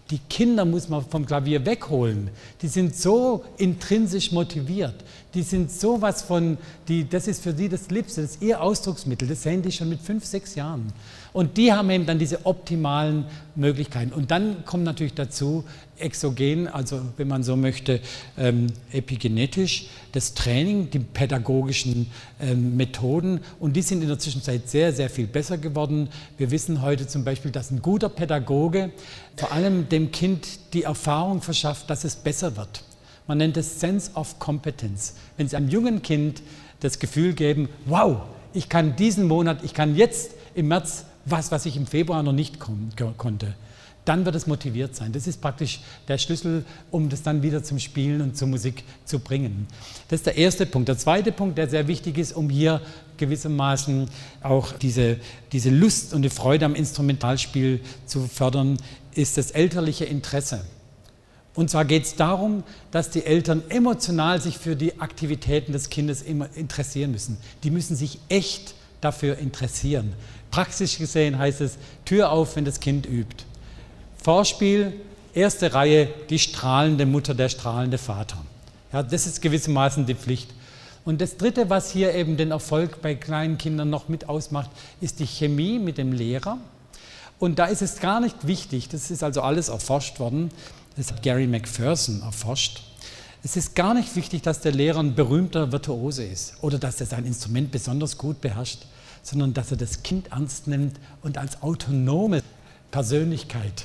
C: Die Kinder muss man vom Klavier wegholen. Die sind so intrinsisch motiviert. Die sind sowas von, das ist für die das Liebste, das ist ihr Ausdrucksmittel. Das sehen die schon mit 5, 6 Jahren. Und die haben eben dann diese optimalen Möglichkeiten. Und dann kommt natürlich dazu exogen, also wenn man so möchte, epigenetisch, das Training, die pädagogischen Methoden. Und die sind in der Zwischenzeit sehr, sehr viel besser geworden. Wir wissen heute zum Beispiel, dass ein guter Pädagoge vor allem dem Kind die Erfahrung verschafft, dass es besser wird. Man nennt es Sense of Competence. Wenn Sie einem jungen Kind das Gefühl geben, wow, ich kann diesen Monat, ich kann jetzt im März was ich im Februar noch nicht konnte, dann wird es motiviert sein. Das ist praktisch der Schlüssel, um das dann wieder zum Spielen und zur Musik zu bringen. Das ist der erste Punkt. Der zweite Punkt, der sehr wichtig ist, um hier gewissermaßen auch diese Lust und die Freude am Instrumentalspiel zu fördern, ist das elterliche Interesse. Und zwar geht es darum, dass die Eltern emotional sich für die Aktivitäten des Kindes immer interessieren müssen. Die müssen sich echt dafür interessieren. Praxisch gesehen heißt es, Tür auf, wenn das Kind übt. Vorspiel, erste Reihe, die strahlende Mutter, der strahlende Vater. Ja, das ist gewissermaßen die Pflicht. Und das Dritte, was hier eben den Erfolg bei kleinen Kindern noch mit ausmacht, ist die Chemie mit dem Lehrer. Und da ist es gar nicht wichtig, das ist also alles erforscht worden, das hat Gary McPherson erforscht. Es ist gar nicht wichtig, dass der Lehrer ein berühmter Virtuose ist oder dass er sein Instrument besonders gut beherrscht, sondern dass er das Kind ernst nimmt und als autonome Persönlichkeit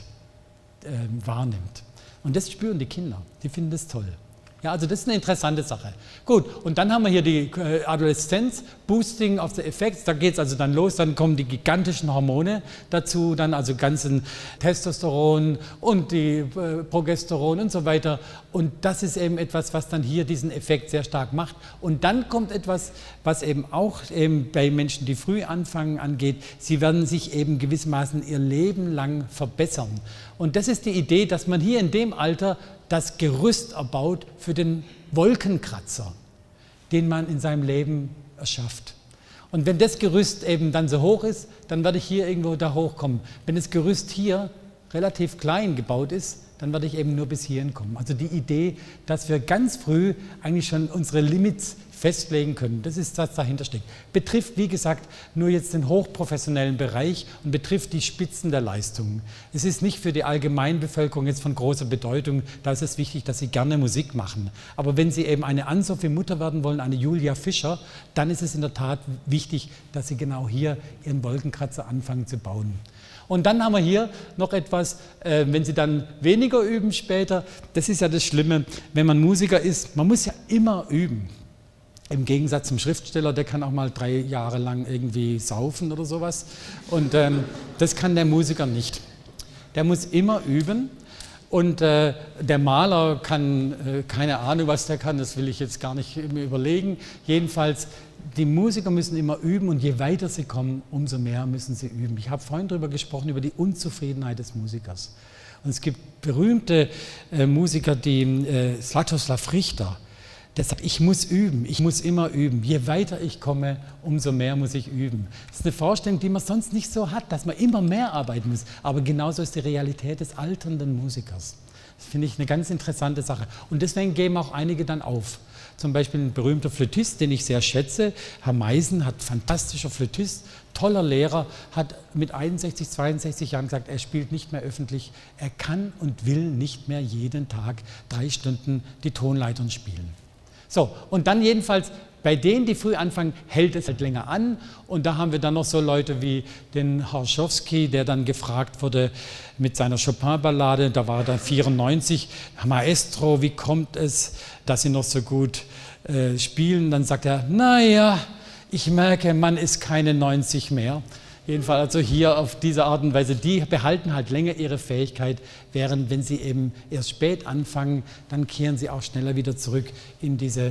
C: wahrnimmt. Und das spüren die Kinder, die finden das toll. Ja, also das ist eine interessante Sache. Gut, und dann haben wir hier die Adoleszenz, Boosting of the Effects, da geht es also dann los, dann kommen die gigantischen Hormone dazu, dann also ganzen Testosteron und die Progesteron und so weiter. Und das ist eben etwas, was dann hier diesen Effekt sehr stark macht. Und dann kommt etwas, was eben auch eben bei Menschen, die früh anfangen, angeht. Sie werden sich eben gewissermaßen ihr Leben lang verbessern. Und das ist die Idee, dass man hier in dem Alter das Gerüst erbaut für den Wolkenkratzer, den man in seinem Leben erschafft. Und wenn das Gerüst eben dann so hoch ist, dann werde ich hier irgendwo da hochkommen. Wenn das Gerüst hier relativ klein gebaut ist, dann werde ich eben nur bis hierhin kommen. Also die Idee, dass wir ganz früh eigentlich schon unsere Limits festlegen können, das ist, was dahinter steckt. Betrifft, wie gesagt, nur jetzt den hochprofessionellen Bereich und betrifft die Spitzen der Leistungen. Es ist nicht für die Allgemeinbevölkerung jetzt von großer Bedeutung, da ist es wichtig, dass sie gerne Musik machen. Aber wenn sie eben eine Ann-Sophie Mutter werden wollen, eine Julia Fischer, dann ist es in der Tat wichtig, dass sie genau hier ihren Wolkenkratzer anfangen zu bauen. Und dann haben wir hier noch etwas, wenn Sie dann weniger üben später, das ist ja das Schlimme, wenn man Musiker ist, man muss ja immer üben. Im Gegensatz zum Schriftsteller, der kann auch mal 3 Jahre lang irgendwie saufen oder sowas. Und das kann der Musiker nicht. Der muss immer üben. Und der Maler kann, keine Ahnung, was der kann, das will ich jetzt gar nicht mir überlegen. Jedenfalls, die Musiker müssen immer üben und je weiter sie kommen, umso mehr müssen sie üben. Ich habe vorhin darüber gesprochen, über die Unzufriedenheit des Musikers. Und es gibt berühmte Musiker, die Sviatoslav Richter, der sagt, ich muss üben, ich muss immer üben. Je weiter ich komme, umso mehr muss ich üben. Das ist eine Vorstellung, die man sonst nicht so hat, dass man immer mehr arbeiten muss. Aber genauso ist die Realität des alternden Musikers. Das finde ich eine ganz interessante Sache. Und deswegen geben auch einige dann auf. Zum Beispiel ein berühmter Flötist, den ich sehr schätze, Herr Meisen, hat fantastischer Flötist, toller Lehrer, hat mit 61, 62 Jahren gesagt, er spielt nicht mehr öffentlich, er kann und will nicht mehr jeden Tag 3 Stunden die Tonleitern spielen. So, und dann jedenfalls, bei denen, die früh anfangen, hält es halt länger an. Und da haben wir dann noch so Leute wie den Horschowski, der dann gefragt wurde mit seiner Chopin-Ballade, da war er dann 94, Maestro, wie kommt es, dass Sie noch so gut spielen? Dann sagt er, naja, ich merke, man ist keine 90 mehr. Jedenfalls also hier auf diese Art und Weise, die behalten halt länger ihre Fähigkeit, während wenn sie eben erst spät anfangen, dann kehren sie auch schneller wieder zurück in diese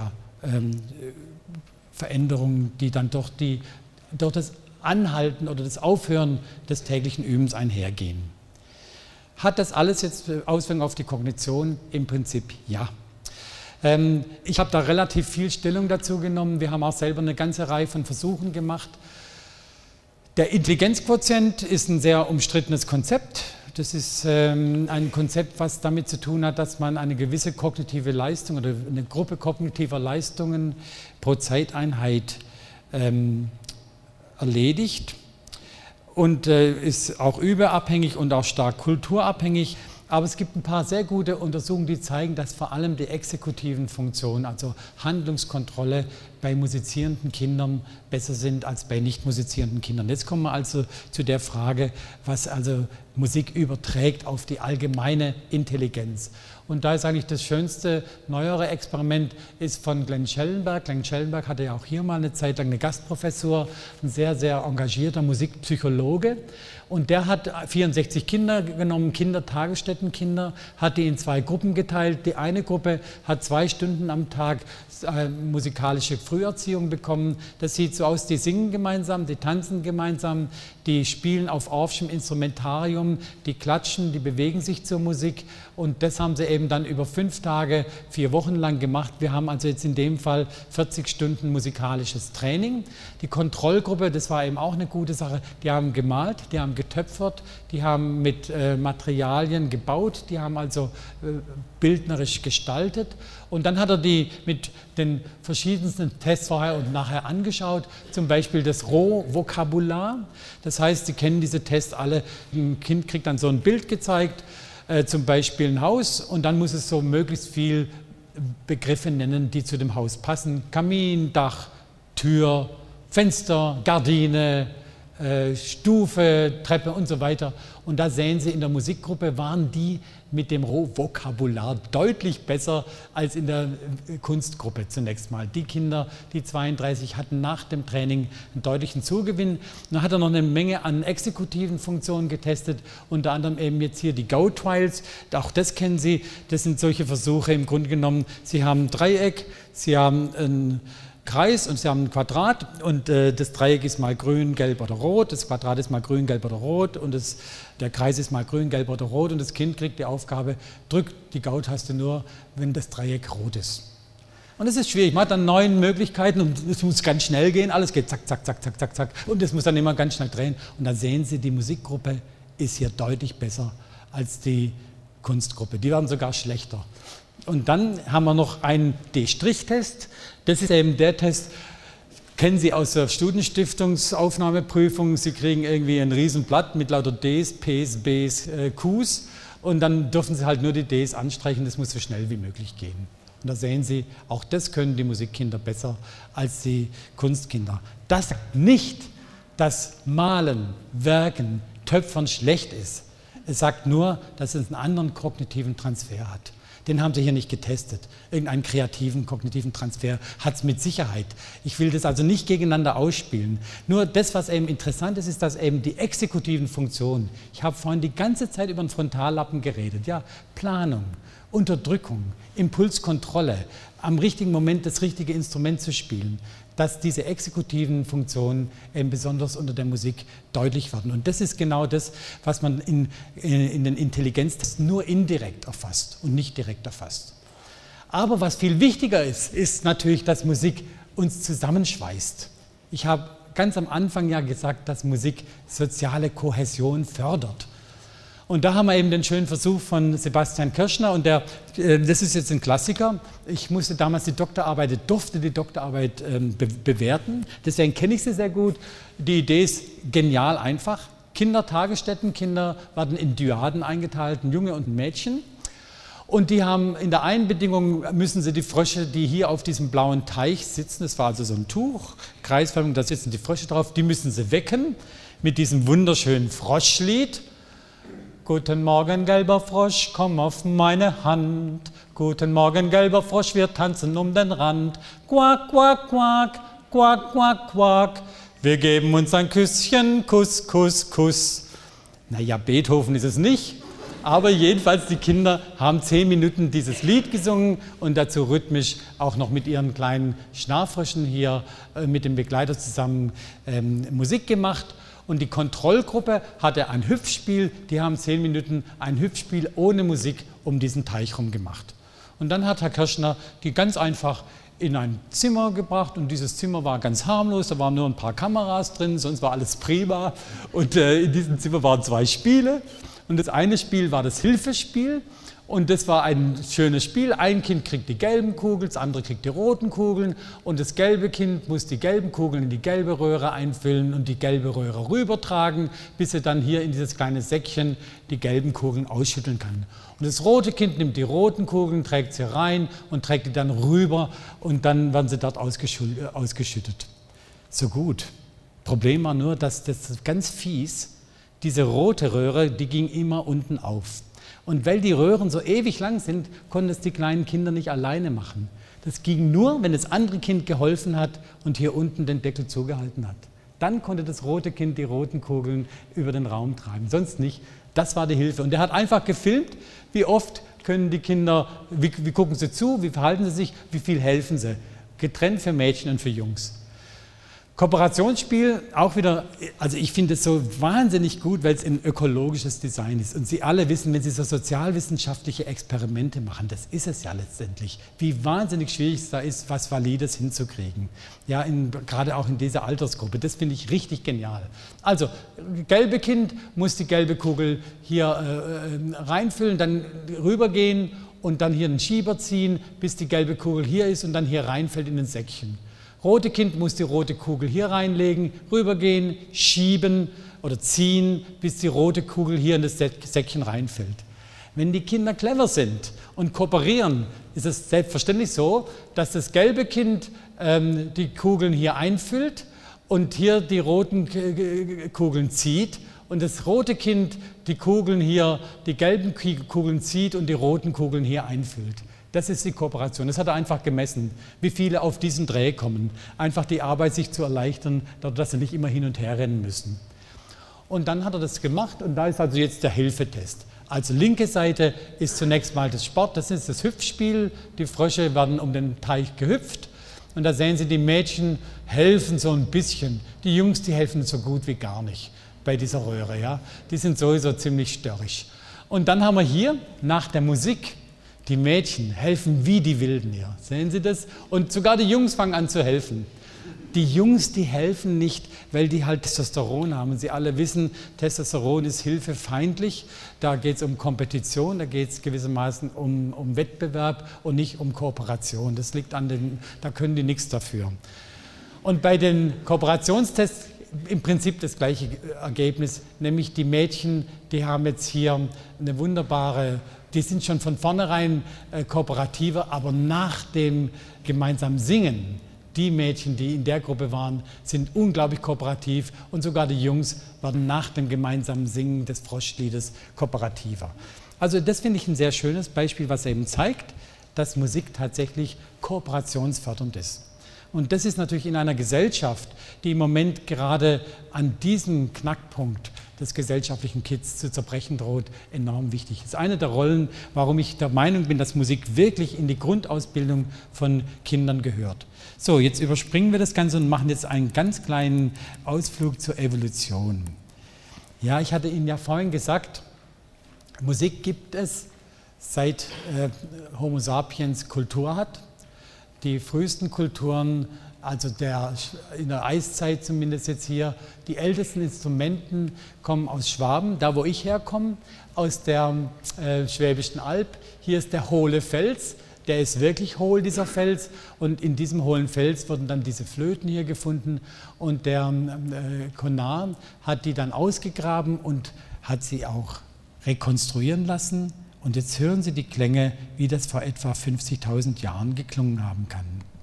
C: Veränderungen, die dann durch das Anhalten oder das Aufhören des täglichen Übens einhergehen. Hat das alles jetzt Auswirkungen auf die Kognition? Im Prinzip ja. Ich habe da relativ viel Stellung dazu genommen. Wir haben auch selber eine ganze Reihe von Versuchen gemacht. Der Intelligenzquotient ist ein sehr umstrittenes Konzept. Das ist ein Konzept, was damit zu tun hat, dass man eine gewisse kognitive Leistung oder eine Gruppe kognitiver Leistungen pro Zeiteinheit erledigt und ist auch überabhängig und auch stark kulturabhängig. Aber es gibt ein paar sehr gute Untersuchungen, die zeigen, dass vor allem die exekutiven Funktionen, also Handlungskontrolle bei musizierenden Kindern besser sind als bei nicht musizierenden Kindern. Jetzt kommen wir also zu der Frage, was also Musik überträgt auf die allgemeine Intelligenz. Und da ist eigentlich das schönste, neuere Experiment ist von Glenn Schellenberg. Glenn Schellenberg hatte ja auch hier mal eine Zeit lang eine Gastprofessur, ein sehr, sehr engagierter Musikpsychologe. Und der hat 64 Kinder genommen, Tagesstättenkinder, hat die in 2 Gruppen geteilt. Die eine Gruppe hat 2 Stunden am Tag musikalische Früherziehung bekommen. Das sieht so aus, die singen gemeinsam, die tanzen gemeinsam, die spielen auf Orffschem Instrumentarium, die klatschen, die bewegen sich zur Musik. Und das haben sie eben dann über 5 Tage, 4 Wochen lang gemacht. Wir haben also jetzt in dem Fall 40 Stunden musikalisches Training. Die Kontrollgruppe, das war eben auch eine gute Sache, die haben gemalt, die haben getöpfert, die haben mit Materialien gebaut, die haben also bildnerisch gestaltet. Und dann hat er die mit den verschiedensten Tests vorher und nachher angeschaut, zum Beispiel das Rohvokabular. Das heißt, Sie kennen diese Tests alle, ein Kind kriegt dann so ein Bild gezeigt, zum Beispiel ein Haus, und dann muss es so möglichst viel Begriffe nennen, die zu dem Haus passen. Kamin, Dach, Tür, Fenster, Gardine, Stufe, Treppe und so weiter. Und da sehen Sie, in der Musikgruppe waren die mit dem Rohvokabular deutlich besser als in der Kunstgruppe zunächst mal. Die Kinder, die 32, hatten nach dem Training einen deutlichen Zugewinn. Dann hat er noch eine Menge an exekutiven Funktionen getestet, unter anderem eben jetzt hier die Go-Trials. Auch das kennen Sie, das sind solche Versuche im Grunde genommen. Sie haben ein Dreieck, Sie haben ein Kreis und Sie haben ein Quadrat, und das Dreieck ist mal grün, gelb oder rot, das Quadrat ist mal grün, gelb oder rot, und der Kreis ist mal grün, gelb oder rot, und das Kind kriegt die Aufgabe, drückt die Go-Taste nur, wenn das Dreieck rot ist. Und das ist schwierig, man hat dann 9 Möglichkeiten und es muss ganz schnell gehen, alles geht zack, zack, zack, zack, zack, zack, und es muss dann immer ganz schnell drehen, und dann sehen Sie, die Musikgruppe ist hier deutlich besser als die Kunstgruppe, die werden sogar schlechter. Und dann haben wir noch einen D-Test. Das ist eben der Test, kennen Sie aus der Studienstiftungsaufnahmeprüfung. Sie kriegen irgendwie ein Riesenblatt mit lauter Ds, Ps, Bs, Qs, und dann dürfen Sie halt nur die Ds anstreichen. Das muss so schnell wie möglich gehen. Und da sehen Sie, auch das können die Musikkinder besser als die Kunstkinder. Das sagt nicht, dass Malen, Werken, Töpfern schlecht ist. Es sagt nur, dass es einen anderen kognitiven Transfer hat. Den haben Sie hier nicht getestet. Irgendeinen kreativen, kognitiven Transfer hat es mit Sicherheit. Ich will das also nicht gegeneinander ausspielen. Nur das, was eben interessant ist, ist, dass eben die exekutiven Funktionen, ich habe vorhin die ganze Zeit über den Frontallappen geredet, ja, Planung, Unterdrückung, Impulskontrolle, am richtigen Moment das richtige Instrument zu spielen, dass diese exekutiven Funktionen eben besonders unter der Musik deutlich werden. Und das ist genau das, was man in den Intelligenztests nur indirekt erfasst und nicht direkt erfasst. Aber was viel wichtiger ist, ist natürlich, dass Musik uns zusammenschweißt. Ich habe ganz am Anfang ja gesagt, dass Musik soziale Kohäsion fördert. Und da haben wir eben den schönen Versuch von Sebastian Kirschner, und das ist jetzt ein Klassiker. Ich musste damals durfte die Doktorarbeit bewerten, deswegen kenne ich sie sehr gut. Die Idee ist genial einfach. Tagesstättenkinder werden in Dyaden eingeteilt, ein Junge und ein Mädchen. Und die haben in der einen Bedingung, müssen sie die Frösche, die hier auf diesem blauen Teich sitzen, das war also so ein Tuch, kreisförmig, da sitzen die Frösche drauf, die müssen sie wecken mit diesem wunderschönen Froschlied. Guten Morgen, gelber Frosch, komm auf meine Hand. Guten Morgen, gelber Frosch, wir tanzen um den Rand. Quack, quack, quack, quack, quack, quack. Wir geben uns ein Küsschen, Kuss, Kuss, Kuss. Naja, Beethoven ist es nicht, aber jedenfalls die Kinder haben 10 Minuten dieses Lied gesungen und dazu rhythmisch auch noch mit ihren kleinen Schnarfröschen hier mit dem Begleiter zusammen Musik gemacht. Und die Kontrollgruppe hatte ein Hüpfspiel, die haben 10 Minuten ein Hüpfspiel ohne Musik um diesen Teich herum gemacht. Und dann hat Herr Kirschner die ganz einfach in ein Zimmer gebracht, und dieses Zimmer war ganz harmlos, da waren nur ein paar Kameras drin, sonst war alles prima. Und in diesem Zimmer waren 2 Spiele, Und das eine Spiel war das Hilfespiel. Und das war ein schönes Spiel. Ein Kind kriegt die gelben Kugeln, das andere kriegt die roten Kugeln. Und das gelbe Kind muss die gelben Kugeln in die gelbe Röhre einfüllen und die gelbe Röhre rübertragen, bis er dann hier in dieses kleine Säckchen die gelben Kugeln ausschütteln kann. Und das rote Kind nimmt die roten Kugeln, trägt sie rein und trägt die dann rüber und dann werden sie dort ausgeschüttet. So gut. Problem war nur, dass das ganz fies, diese rote Röhre, die ging immer unten auf. Und weil die Röhren so ewig lang sind, konnten es die kleinen Kinder nicht alleine machen. Das ging nur, wenn das andere Kind geholfen hat und hier unten den Deckel zugehalten hat. Dann konnte das rote Kind die roten Kugeln über den Raum tragen, sonst nicht. Das war die Hilfe. Und er hat einfach gefilmt, wie oft können die Kinder, wie gucken sie zu, wie verhalten sie sich, wie viel helfen sie. Getrennt für Mädchen und für Jungs. Kooperationsspiel, auch wieder, also ich finde es so wahnsinnig gut, weil es ein ökologisches Design ist. Und Sie alle wissen, wenn Sie so sozialwissenschaftliche Experimente machen, das ist es ja letztendlich, wie wahnsinnig schwierig es da ist, was Valides hinzukriegen. Ja, gerade auch in dieser Altersgruppe, das finde ich richtig genial. Also, gelbe Kind muss die gelbe Kugel hier reinfüllen, dann rübergehen und dann hier einen Schieber ziehen, bis die gelbe Kugel hier ist und dann hier reinfällt in ein Säckchen. Rote Kind muss die rote Kugel hier reinlegen, rübergehen, schieben oder ziehen, bis die rote Kugel hier in das Säckchen reinfällt. Wenn die Kinder clever sind und kooperieren, ist es selbstverständlich so, dass das gelbe Kind die Kugeln hier einfüllt und hier die roten Kugeln zieht und das rote Kind die Kugeln hier, die gelben Kugeln zieht und die roten Kugeln hier einfüllt. Das ist die Kooperation. Das hat er einfach gemessen, wie viele auf diesen Dreh kommen. Einfach die Arbeit sich zu erleichtern, dass sie nicht immer hin und her rennen müssen. Und dann hat er das gemacht und da ist also jetzt der Hilfetest. Also linke Seite ist zunächst mal das Sport, das ist das Hüpfspiel. Die Frösche werden um den Teich gehüpft und da sehen Sie, die Mädchen helfen so ein bisschen. Die Jungs, die helfen so gut wie gar nicht bei dieser Röhre. Ja? Die sind sowieso ziemlich störrisch. Und dann haben wir hier nach der Musik, die Mädchen helfen wie die Wilden hier. Sehen Sie das? Und sogar die Jungs fangen an zu helfen. Die Jungs, die helfen nicht, weil die halt Testosteron haben. Und Sie alle wissen, Testosteron ist hilfefeindlich. Da geht es um Kompetition, da geht es gewissermaßen um Wettbewerb und nicht um Kooperation. Das liegt an den, da können die nichts dafür. Und bei den Kooperationstests im Prinzip das gleiche Ergebnis, nämlich die Mädchen, die haben jetzt hier eine wunderbare, die sind schon von vornherein kooperativer, aber nach dem gemeinsamen Singen, die Mädchen, die in der Gruppe waren, sind unglaublich kooperativ und sogar die Jungs werden nach dem gemeinsamen Singen des Froschliedes kooperativer. Also das finde ich ein sehr schönes Beispiel, was eben zeigt, dass Musik tatsächlich kooperationsfördernd ist. Und das ist natürlich in einer Gesellschaft, die im Moment gerade an diesem Knackpunkt des gesellschaftlichen Kitts zu zerbrechen droht, enorm wichtig. Das ist eine der Rollen, warum ich der Meinung bin, dass Musik wirklich in die Grundausbildung von Kindern gehört. So, jetzt überspringen wir das Ganze und machen jetzt einen ganz kleinen Ausflug zur Evolution. Ja, ich hatte Ihnen ja vorhin gesagt, Musik gibt es, seit Homo sapiens Kultur hat. Die frühesten Kulturen, also in der Eiszeit zumindest jetzt hier, die ältesten Instrumenten kommen aus Schwaben, da wo ich herkomme, aus der Schwäbischen Alb. Hier ist der hohle Fels, der ist wirklich hohl, dieser Fels, und in diesem hohlen Fels wurden dann diese Flöten hier gefunden und der Konar hat die dann ausgegraben und hat sie auch rekonstruieren lassen. Und jetzt hören Sie die Klänge, wie das vor etwa 50.000 Jahren geklungen haben kann.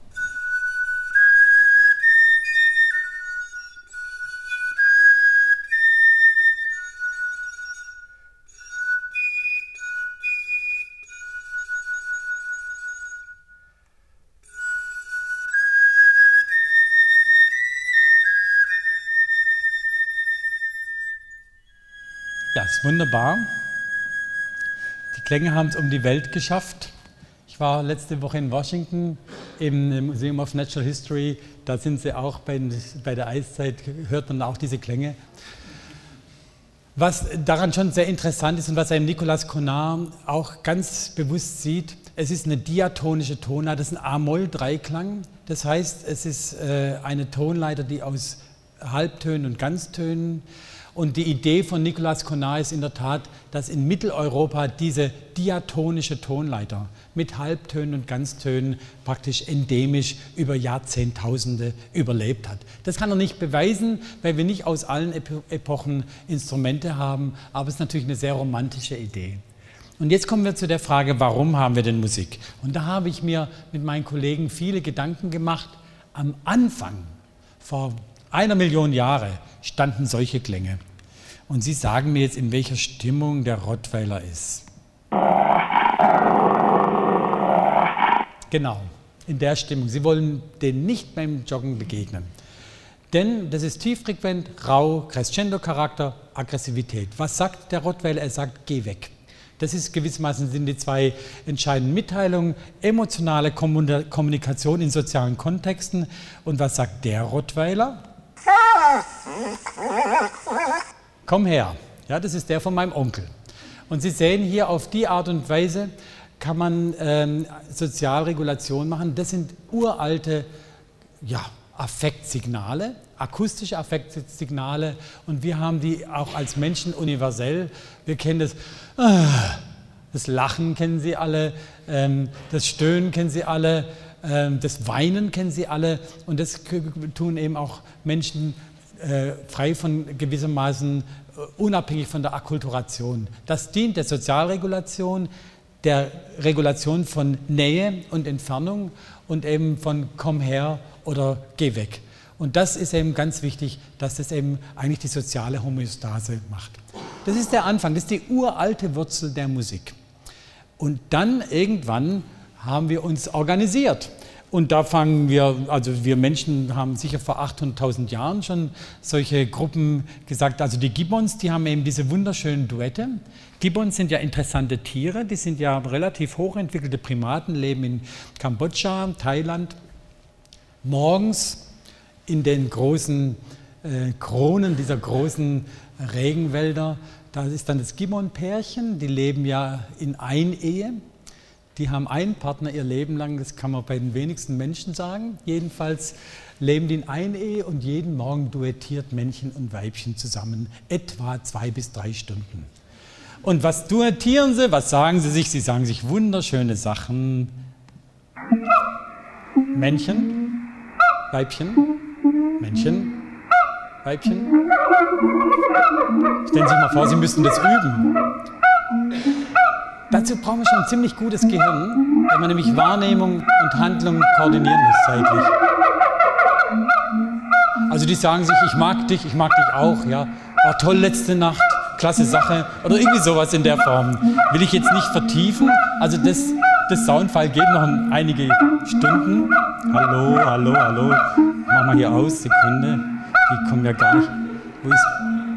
C: Ja, ist wunderbar. Die Klänge haben es um die Welt geschafft. Ich war letzte Woche in Washington im Museum of Natural History. Da sind sie auch bei der Eiszeit, hört man auch diese Klänge. Was daran schon sehr interessant ist und was einem Nicolas Conard auch ganz bewusst sieht, es ist eine diatonische Tonleiter, das ist ein A-Moll-Dreiklang. Das heißt, es ist eine Tonleiter, die aus Halbtönen und Ganztönen Und die Idee von Nicolas Conard ist in der Tat, dass in Mitteleuropa diese diatonische Tonleiter mit Halbtönen und Ganztönen praktisch endemisch über Jahrzehntausende überlebt hat. Das kann er nicht beweisen, weil wir nicht aus allen Epochen Instrumente haben, aber es ist natürlich eine sehr romantische Idee. Und jetzt kommen wir zu der Frage, warum haben wir denn Musik? Und da habe ich mir mit meinen Kollegen viele Gedanken gemacht. Am Anfang, vor 1 Million Jahre, standen solche Klänge. Und Sie sagen mir jetzt, in welcher Stimmung der Rottweiler ist. Genau, in der Stimmung. Sie wollen denen nicht beim Joggen begegnen. Denn das ist tieffrequent, rau, Crescendo-Charakter, Aggressivität. Was sagt der Rottweiler? Er sagt, geh weg. Das ist gewissermaßen sind die zwei entscheidenden Mitteilungen, emotionale Kommunikation in sozialen Kontexten. Und was sagt der Rottweiler? Komm her. Ja, das ist der von meinem Onkel. Und Sie sehen hier, auf die Art und Weise kann man Sozialregulation machen. Das sind uralte Affektsignale, akustische Affektsignale. Und wir haben die auch als Menschen universell. Wir kennen das Lachen kennen Sie alle, das Stöhnen kennen Sie alle, das Weinen kennen Sie alle. Und das tun eben auch Menschen frei von gewissermaßen unabhängig von der Akkulturation. Das dient der Sozialregulation, der Regulation von Nähe und Entfernung und eben von komm her oder geh weg. Und das ist eben ganz wichtig, dass das eben eigentlich die soziale Homöostase macht. Das ist der Anfang, das ist die uralte Wurzel der Musik. Und dann irgendwann haben wir uns organisiert. Und da fangen wir, also wir Menschen haben sicher vor 800.000 Jahren schon solche Gruppen gesagt, also die Gibbons, die haben eben diese wunderschönen Duette. Gibbons sind ja interessante Tiere, die sind ja relativ hochentwickelte Primaten, leben in Kambodscha, Thailand. Morgens in den großen Kronen dieser großen Regenwälder, da ist dann das Gibbon-Pärchen, die leben ja in Einehe. Die haben einen Partner ihr Leben lang, das kann man bei den wenigsten Menschen sagen. Jedenfalls leben die in Einehe und jeden Morgen duettiert Männchen und Weibchen zusammen, etwa 2 bis 3 Stunden. Und was duettieren sie? Was sagen sie sich? Sie sagen sich wunderschöne Sachen. Männchen, Weibchen, Männchen, Weibchen. Stellen Sie sich mal vor, Sie müssten das üben. Dazu brauchen wir schon ein ziemlich gutes Gehirn, weil man nämlich Wahrnehmung und Handlung koordinieren muss zeitlich. Also die sagen sich, ich mag dich auch, ja. War toll letzte Nacht, klasse Sache. Oder irgendwie sowas in der Form. Will ich jetzt nicht vertiefen. Also das Soundfall geht noch einige Stunden. Hallo, hallo, hallo. Mach mal hier aus, Sekunde. Die kommen ja gar nicht. Wo ist...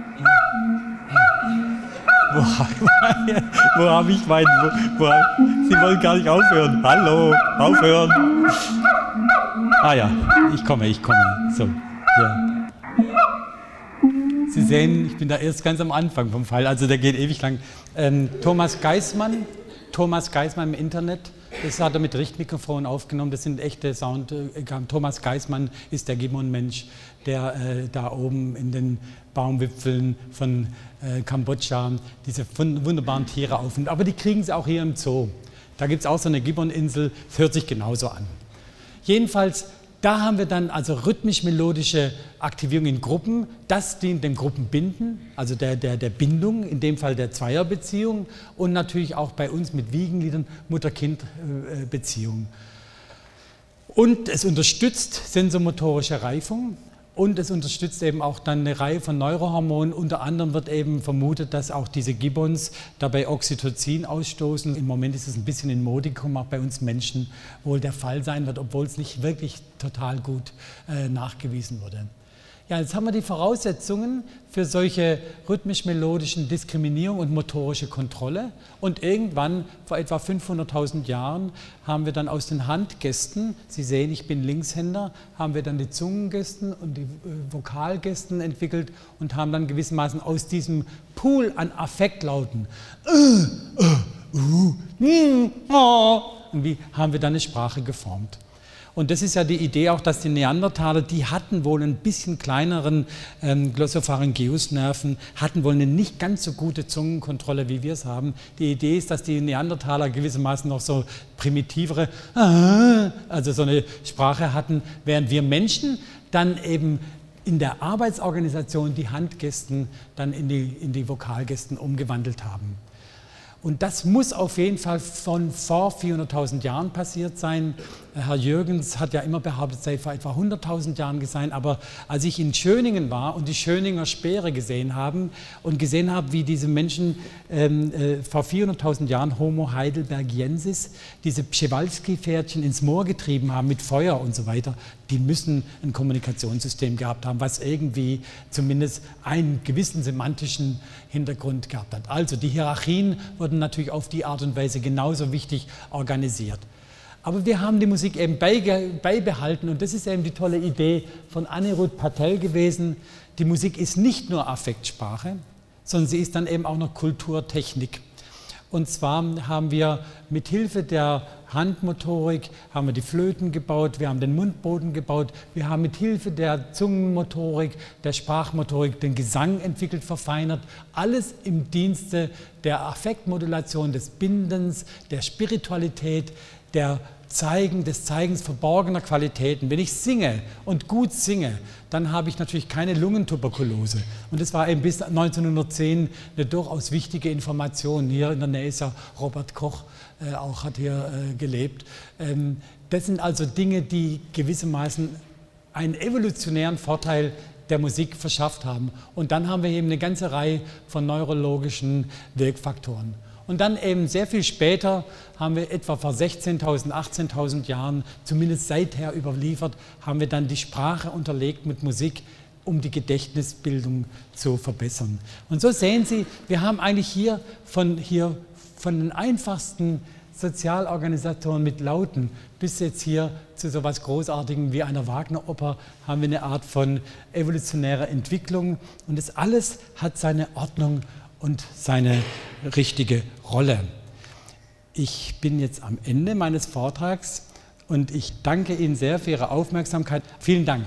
C: Wo habe ich meinen... Sie wollen gar nicht aufhören. Hallo, aufhören. Ah ja, ich komme. So, ja. Sie sehen, ich bin da erst ganz am Anfang vom Fall, also der geht ewig lang. Thomas Geismann im Internet, das hat er mit Richtmikrofon aufgenommen, das sind echte Sound. Thomas Geismann ist der Gibbon-Mensch, der da oben in den Baumwipfeln von Kambodscha diese wunderbaren Tiere aufnimmt. Aber die kriegen sie auch hier im Zoo. Da gibt es auch so eine Gibbon-Insel, das hört sich genauso an. Jedenfalls, da haben wir dann also rhythmisch-melodische Aktivierung in Gruppen. Das dient dem Gruppenbinden, also der Bindung, in dem Fall der Zweierbeziehung und natürlich auch bei uns mit Wiegenliedern Mutter-Kind-Beziehung. Und es unterstützt sensomotorische Reifung und es unterstützt eben auch dann eine Reihe von Neurohormonen. Unter anderem wird eben vermutet, dass auch diese Gibbons dabei Oxytocin ausstoßen. Im Moment ist es ein bisschen in Modikum, auch bei uns Menschen wohl der Fall sein wird, obwohl es nicht wirklich total gut nachgewiesen wurde. Ja, jetzt haben wir die Voraussetzungen für solche rhythmisch-melodischen Diskriminierung und motorische Kontrolle. Und irgendwann, vor etwa 500.000 Jahren, haben wir dann aus den Handgesten, Sie sehen, ich bin Linkshänder, haben wir dann die Zungengesten und die Vokalgesten entwickelt und haben dann gewissermaßen aus diesem Pool an Affektlauten und wie haben wir dann eine Sprache geformt. Und das ist ja die Idee auch, dass die Neandertaler, die hatten wohl ein bisschen kleineren Glossopharyngeusnerven, hatten wohl eine nicht ganz so gute Zungenkontrolle, wie wir es haben. Die Idee ist, dass die Neandertaler gewissermaßen noch so primitivere, also so eine Sprache hatten, während wir Menschen dann eben in der Arbeitsorganisation die Handgesten dann in die Vokalgesten umgewandelt haben. Und das muss auf jeden Fall von vor 400.000 Jahren passiert sein. Herr Jürgens hat ja immer behauptet, es sei vor etwa 100.000 Jahren sein. Aber als ich in Schöningen war und die Schöninger Speere gesehen habe und gesehen habe, wie diese Menschen vor 400.000 Jahren, Homo heidelbergiensis, diese Przewalski-Pferdchen ins Moor getrieben haben mit Feuer und so weiter, die müssen ein Kommunikationssystem gehabt haben, was irgendwie zumindest einen gewissen semantischen Hintergrund gehabt hat. Also die Hierarchien wurden natürlich auf die Art und Weise genauso wichtig organisiert. Aber wir haben die Musik eben beibehalten und das ist eben die tolle Idee von Anirudh Patel gewesen. Die Musik ist nicht nur Affektsprache, sondern sie ist dann eben auch noch Kulturtechnik. Und zwar haben wir mit Hilfe der Handmotorik haben wir die Flöten gebaut, wir haben den Mundboden gebaut, wir haben mit Hilfe der Zungenmotorik, der Sprachmotorik den Gesang entwickelt, verfeinert. Alles im Dienste der Affektmodulation, des Bindens, der Spiritualität, des Zeigens verborgener Qualitäten. Wenn ich singe und gut singe, dann habe ich natürlich keine Lungentuberkulose. Und das war eben bis 1910 eine durchaus wichtige Information. Hier in der Nähe ist ja Robert Koch, auch hat hier gelebt. Das sind also Dinge, die gewissermaßen einen evolutionären Vorteil der Musik verschafft haben. Und dann haben wir eben eine ganze Reihe von neurologischen Wirkfaktoren. Und dann eben sehr viel später haben wir etwa vor 16.000, 18.000 Jahren, zumindest seither überliefert, haben wir dann die Sprache unterlegt mit Musik, um die Gedächtnisbildung zu verbessern. Und so sehen Sie, wir haben eigentlich hier von den einfachsten Sozialorganisatoren mit Lauten bis jetzt hier zu so etwas Großartigem wie einer Wagner-Oper haben wir eine Art von evolutionärer Entwicklung. Und das alles hat seine Ordnung und seine richtige Rolle. Ich bin jetzt am Ende meines Vortrags und ich danke Ihnen sehr für Ihre Aufmerksamkeit. Vielen Dank.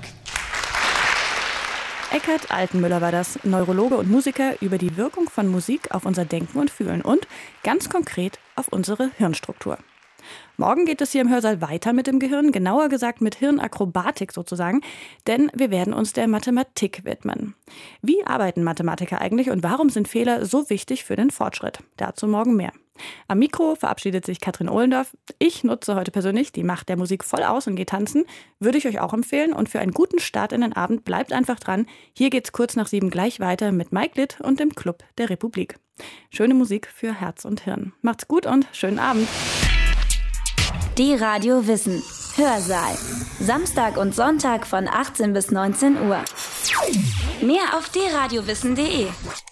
B: Eckhard Altenmüller war das, Neurologe und Musiker, über die Wirkung von Musik auf unser Denken und Fühlen und ganz konkret auf unsere Hirnstruktur. Morgen geht es hier im Hörsaal weiter mit dem Gehirn, genauer gesagt mit Hirnakrobatik sozusagen, denn wir werden uns der Mathematik widmen. Wie arbeiten Mathematiker eigentlich und warum sind Fehler so wichtig für den Fortschritt? Dazu morgen mehr. Am Mikro verabschiedet sich Katrin Ohlendorf. Ich nutze heute persönlich die Macht der Musik voll aus und gehe tanzen. Würde ich euch auch empfehlen. Und für einen guten Start in den Abend bleibt einfach dran. Hier geht's kurz nach 7 gleich weiter mit Mike Litt und dem Club der Republik. Schöne Musik für Herz und Hirn. Macht's gut und schönen Abend.
A: Die Radio Wissen. Hörsaal. Samstag und Sonntag von 18 bis 19 Uhr. Mehr auf dradiowissen.de.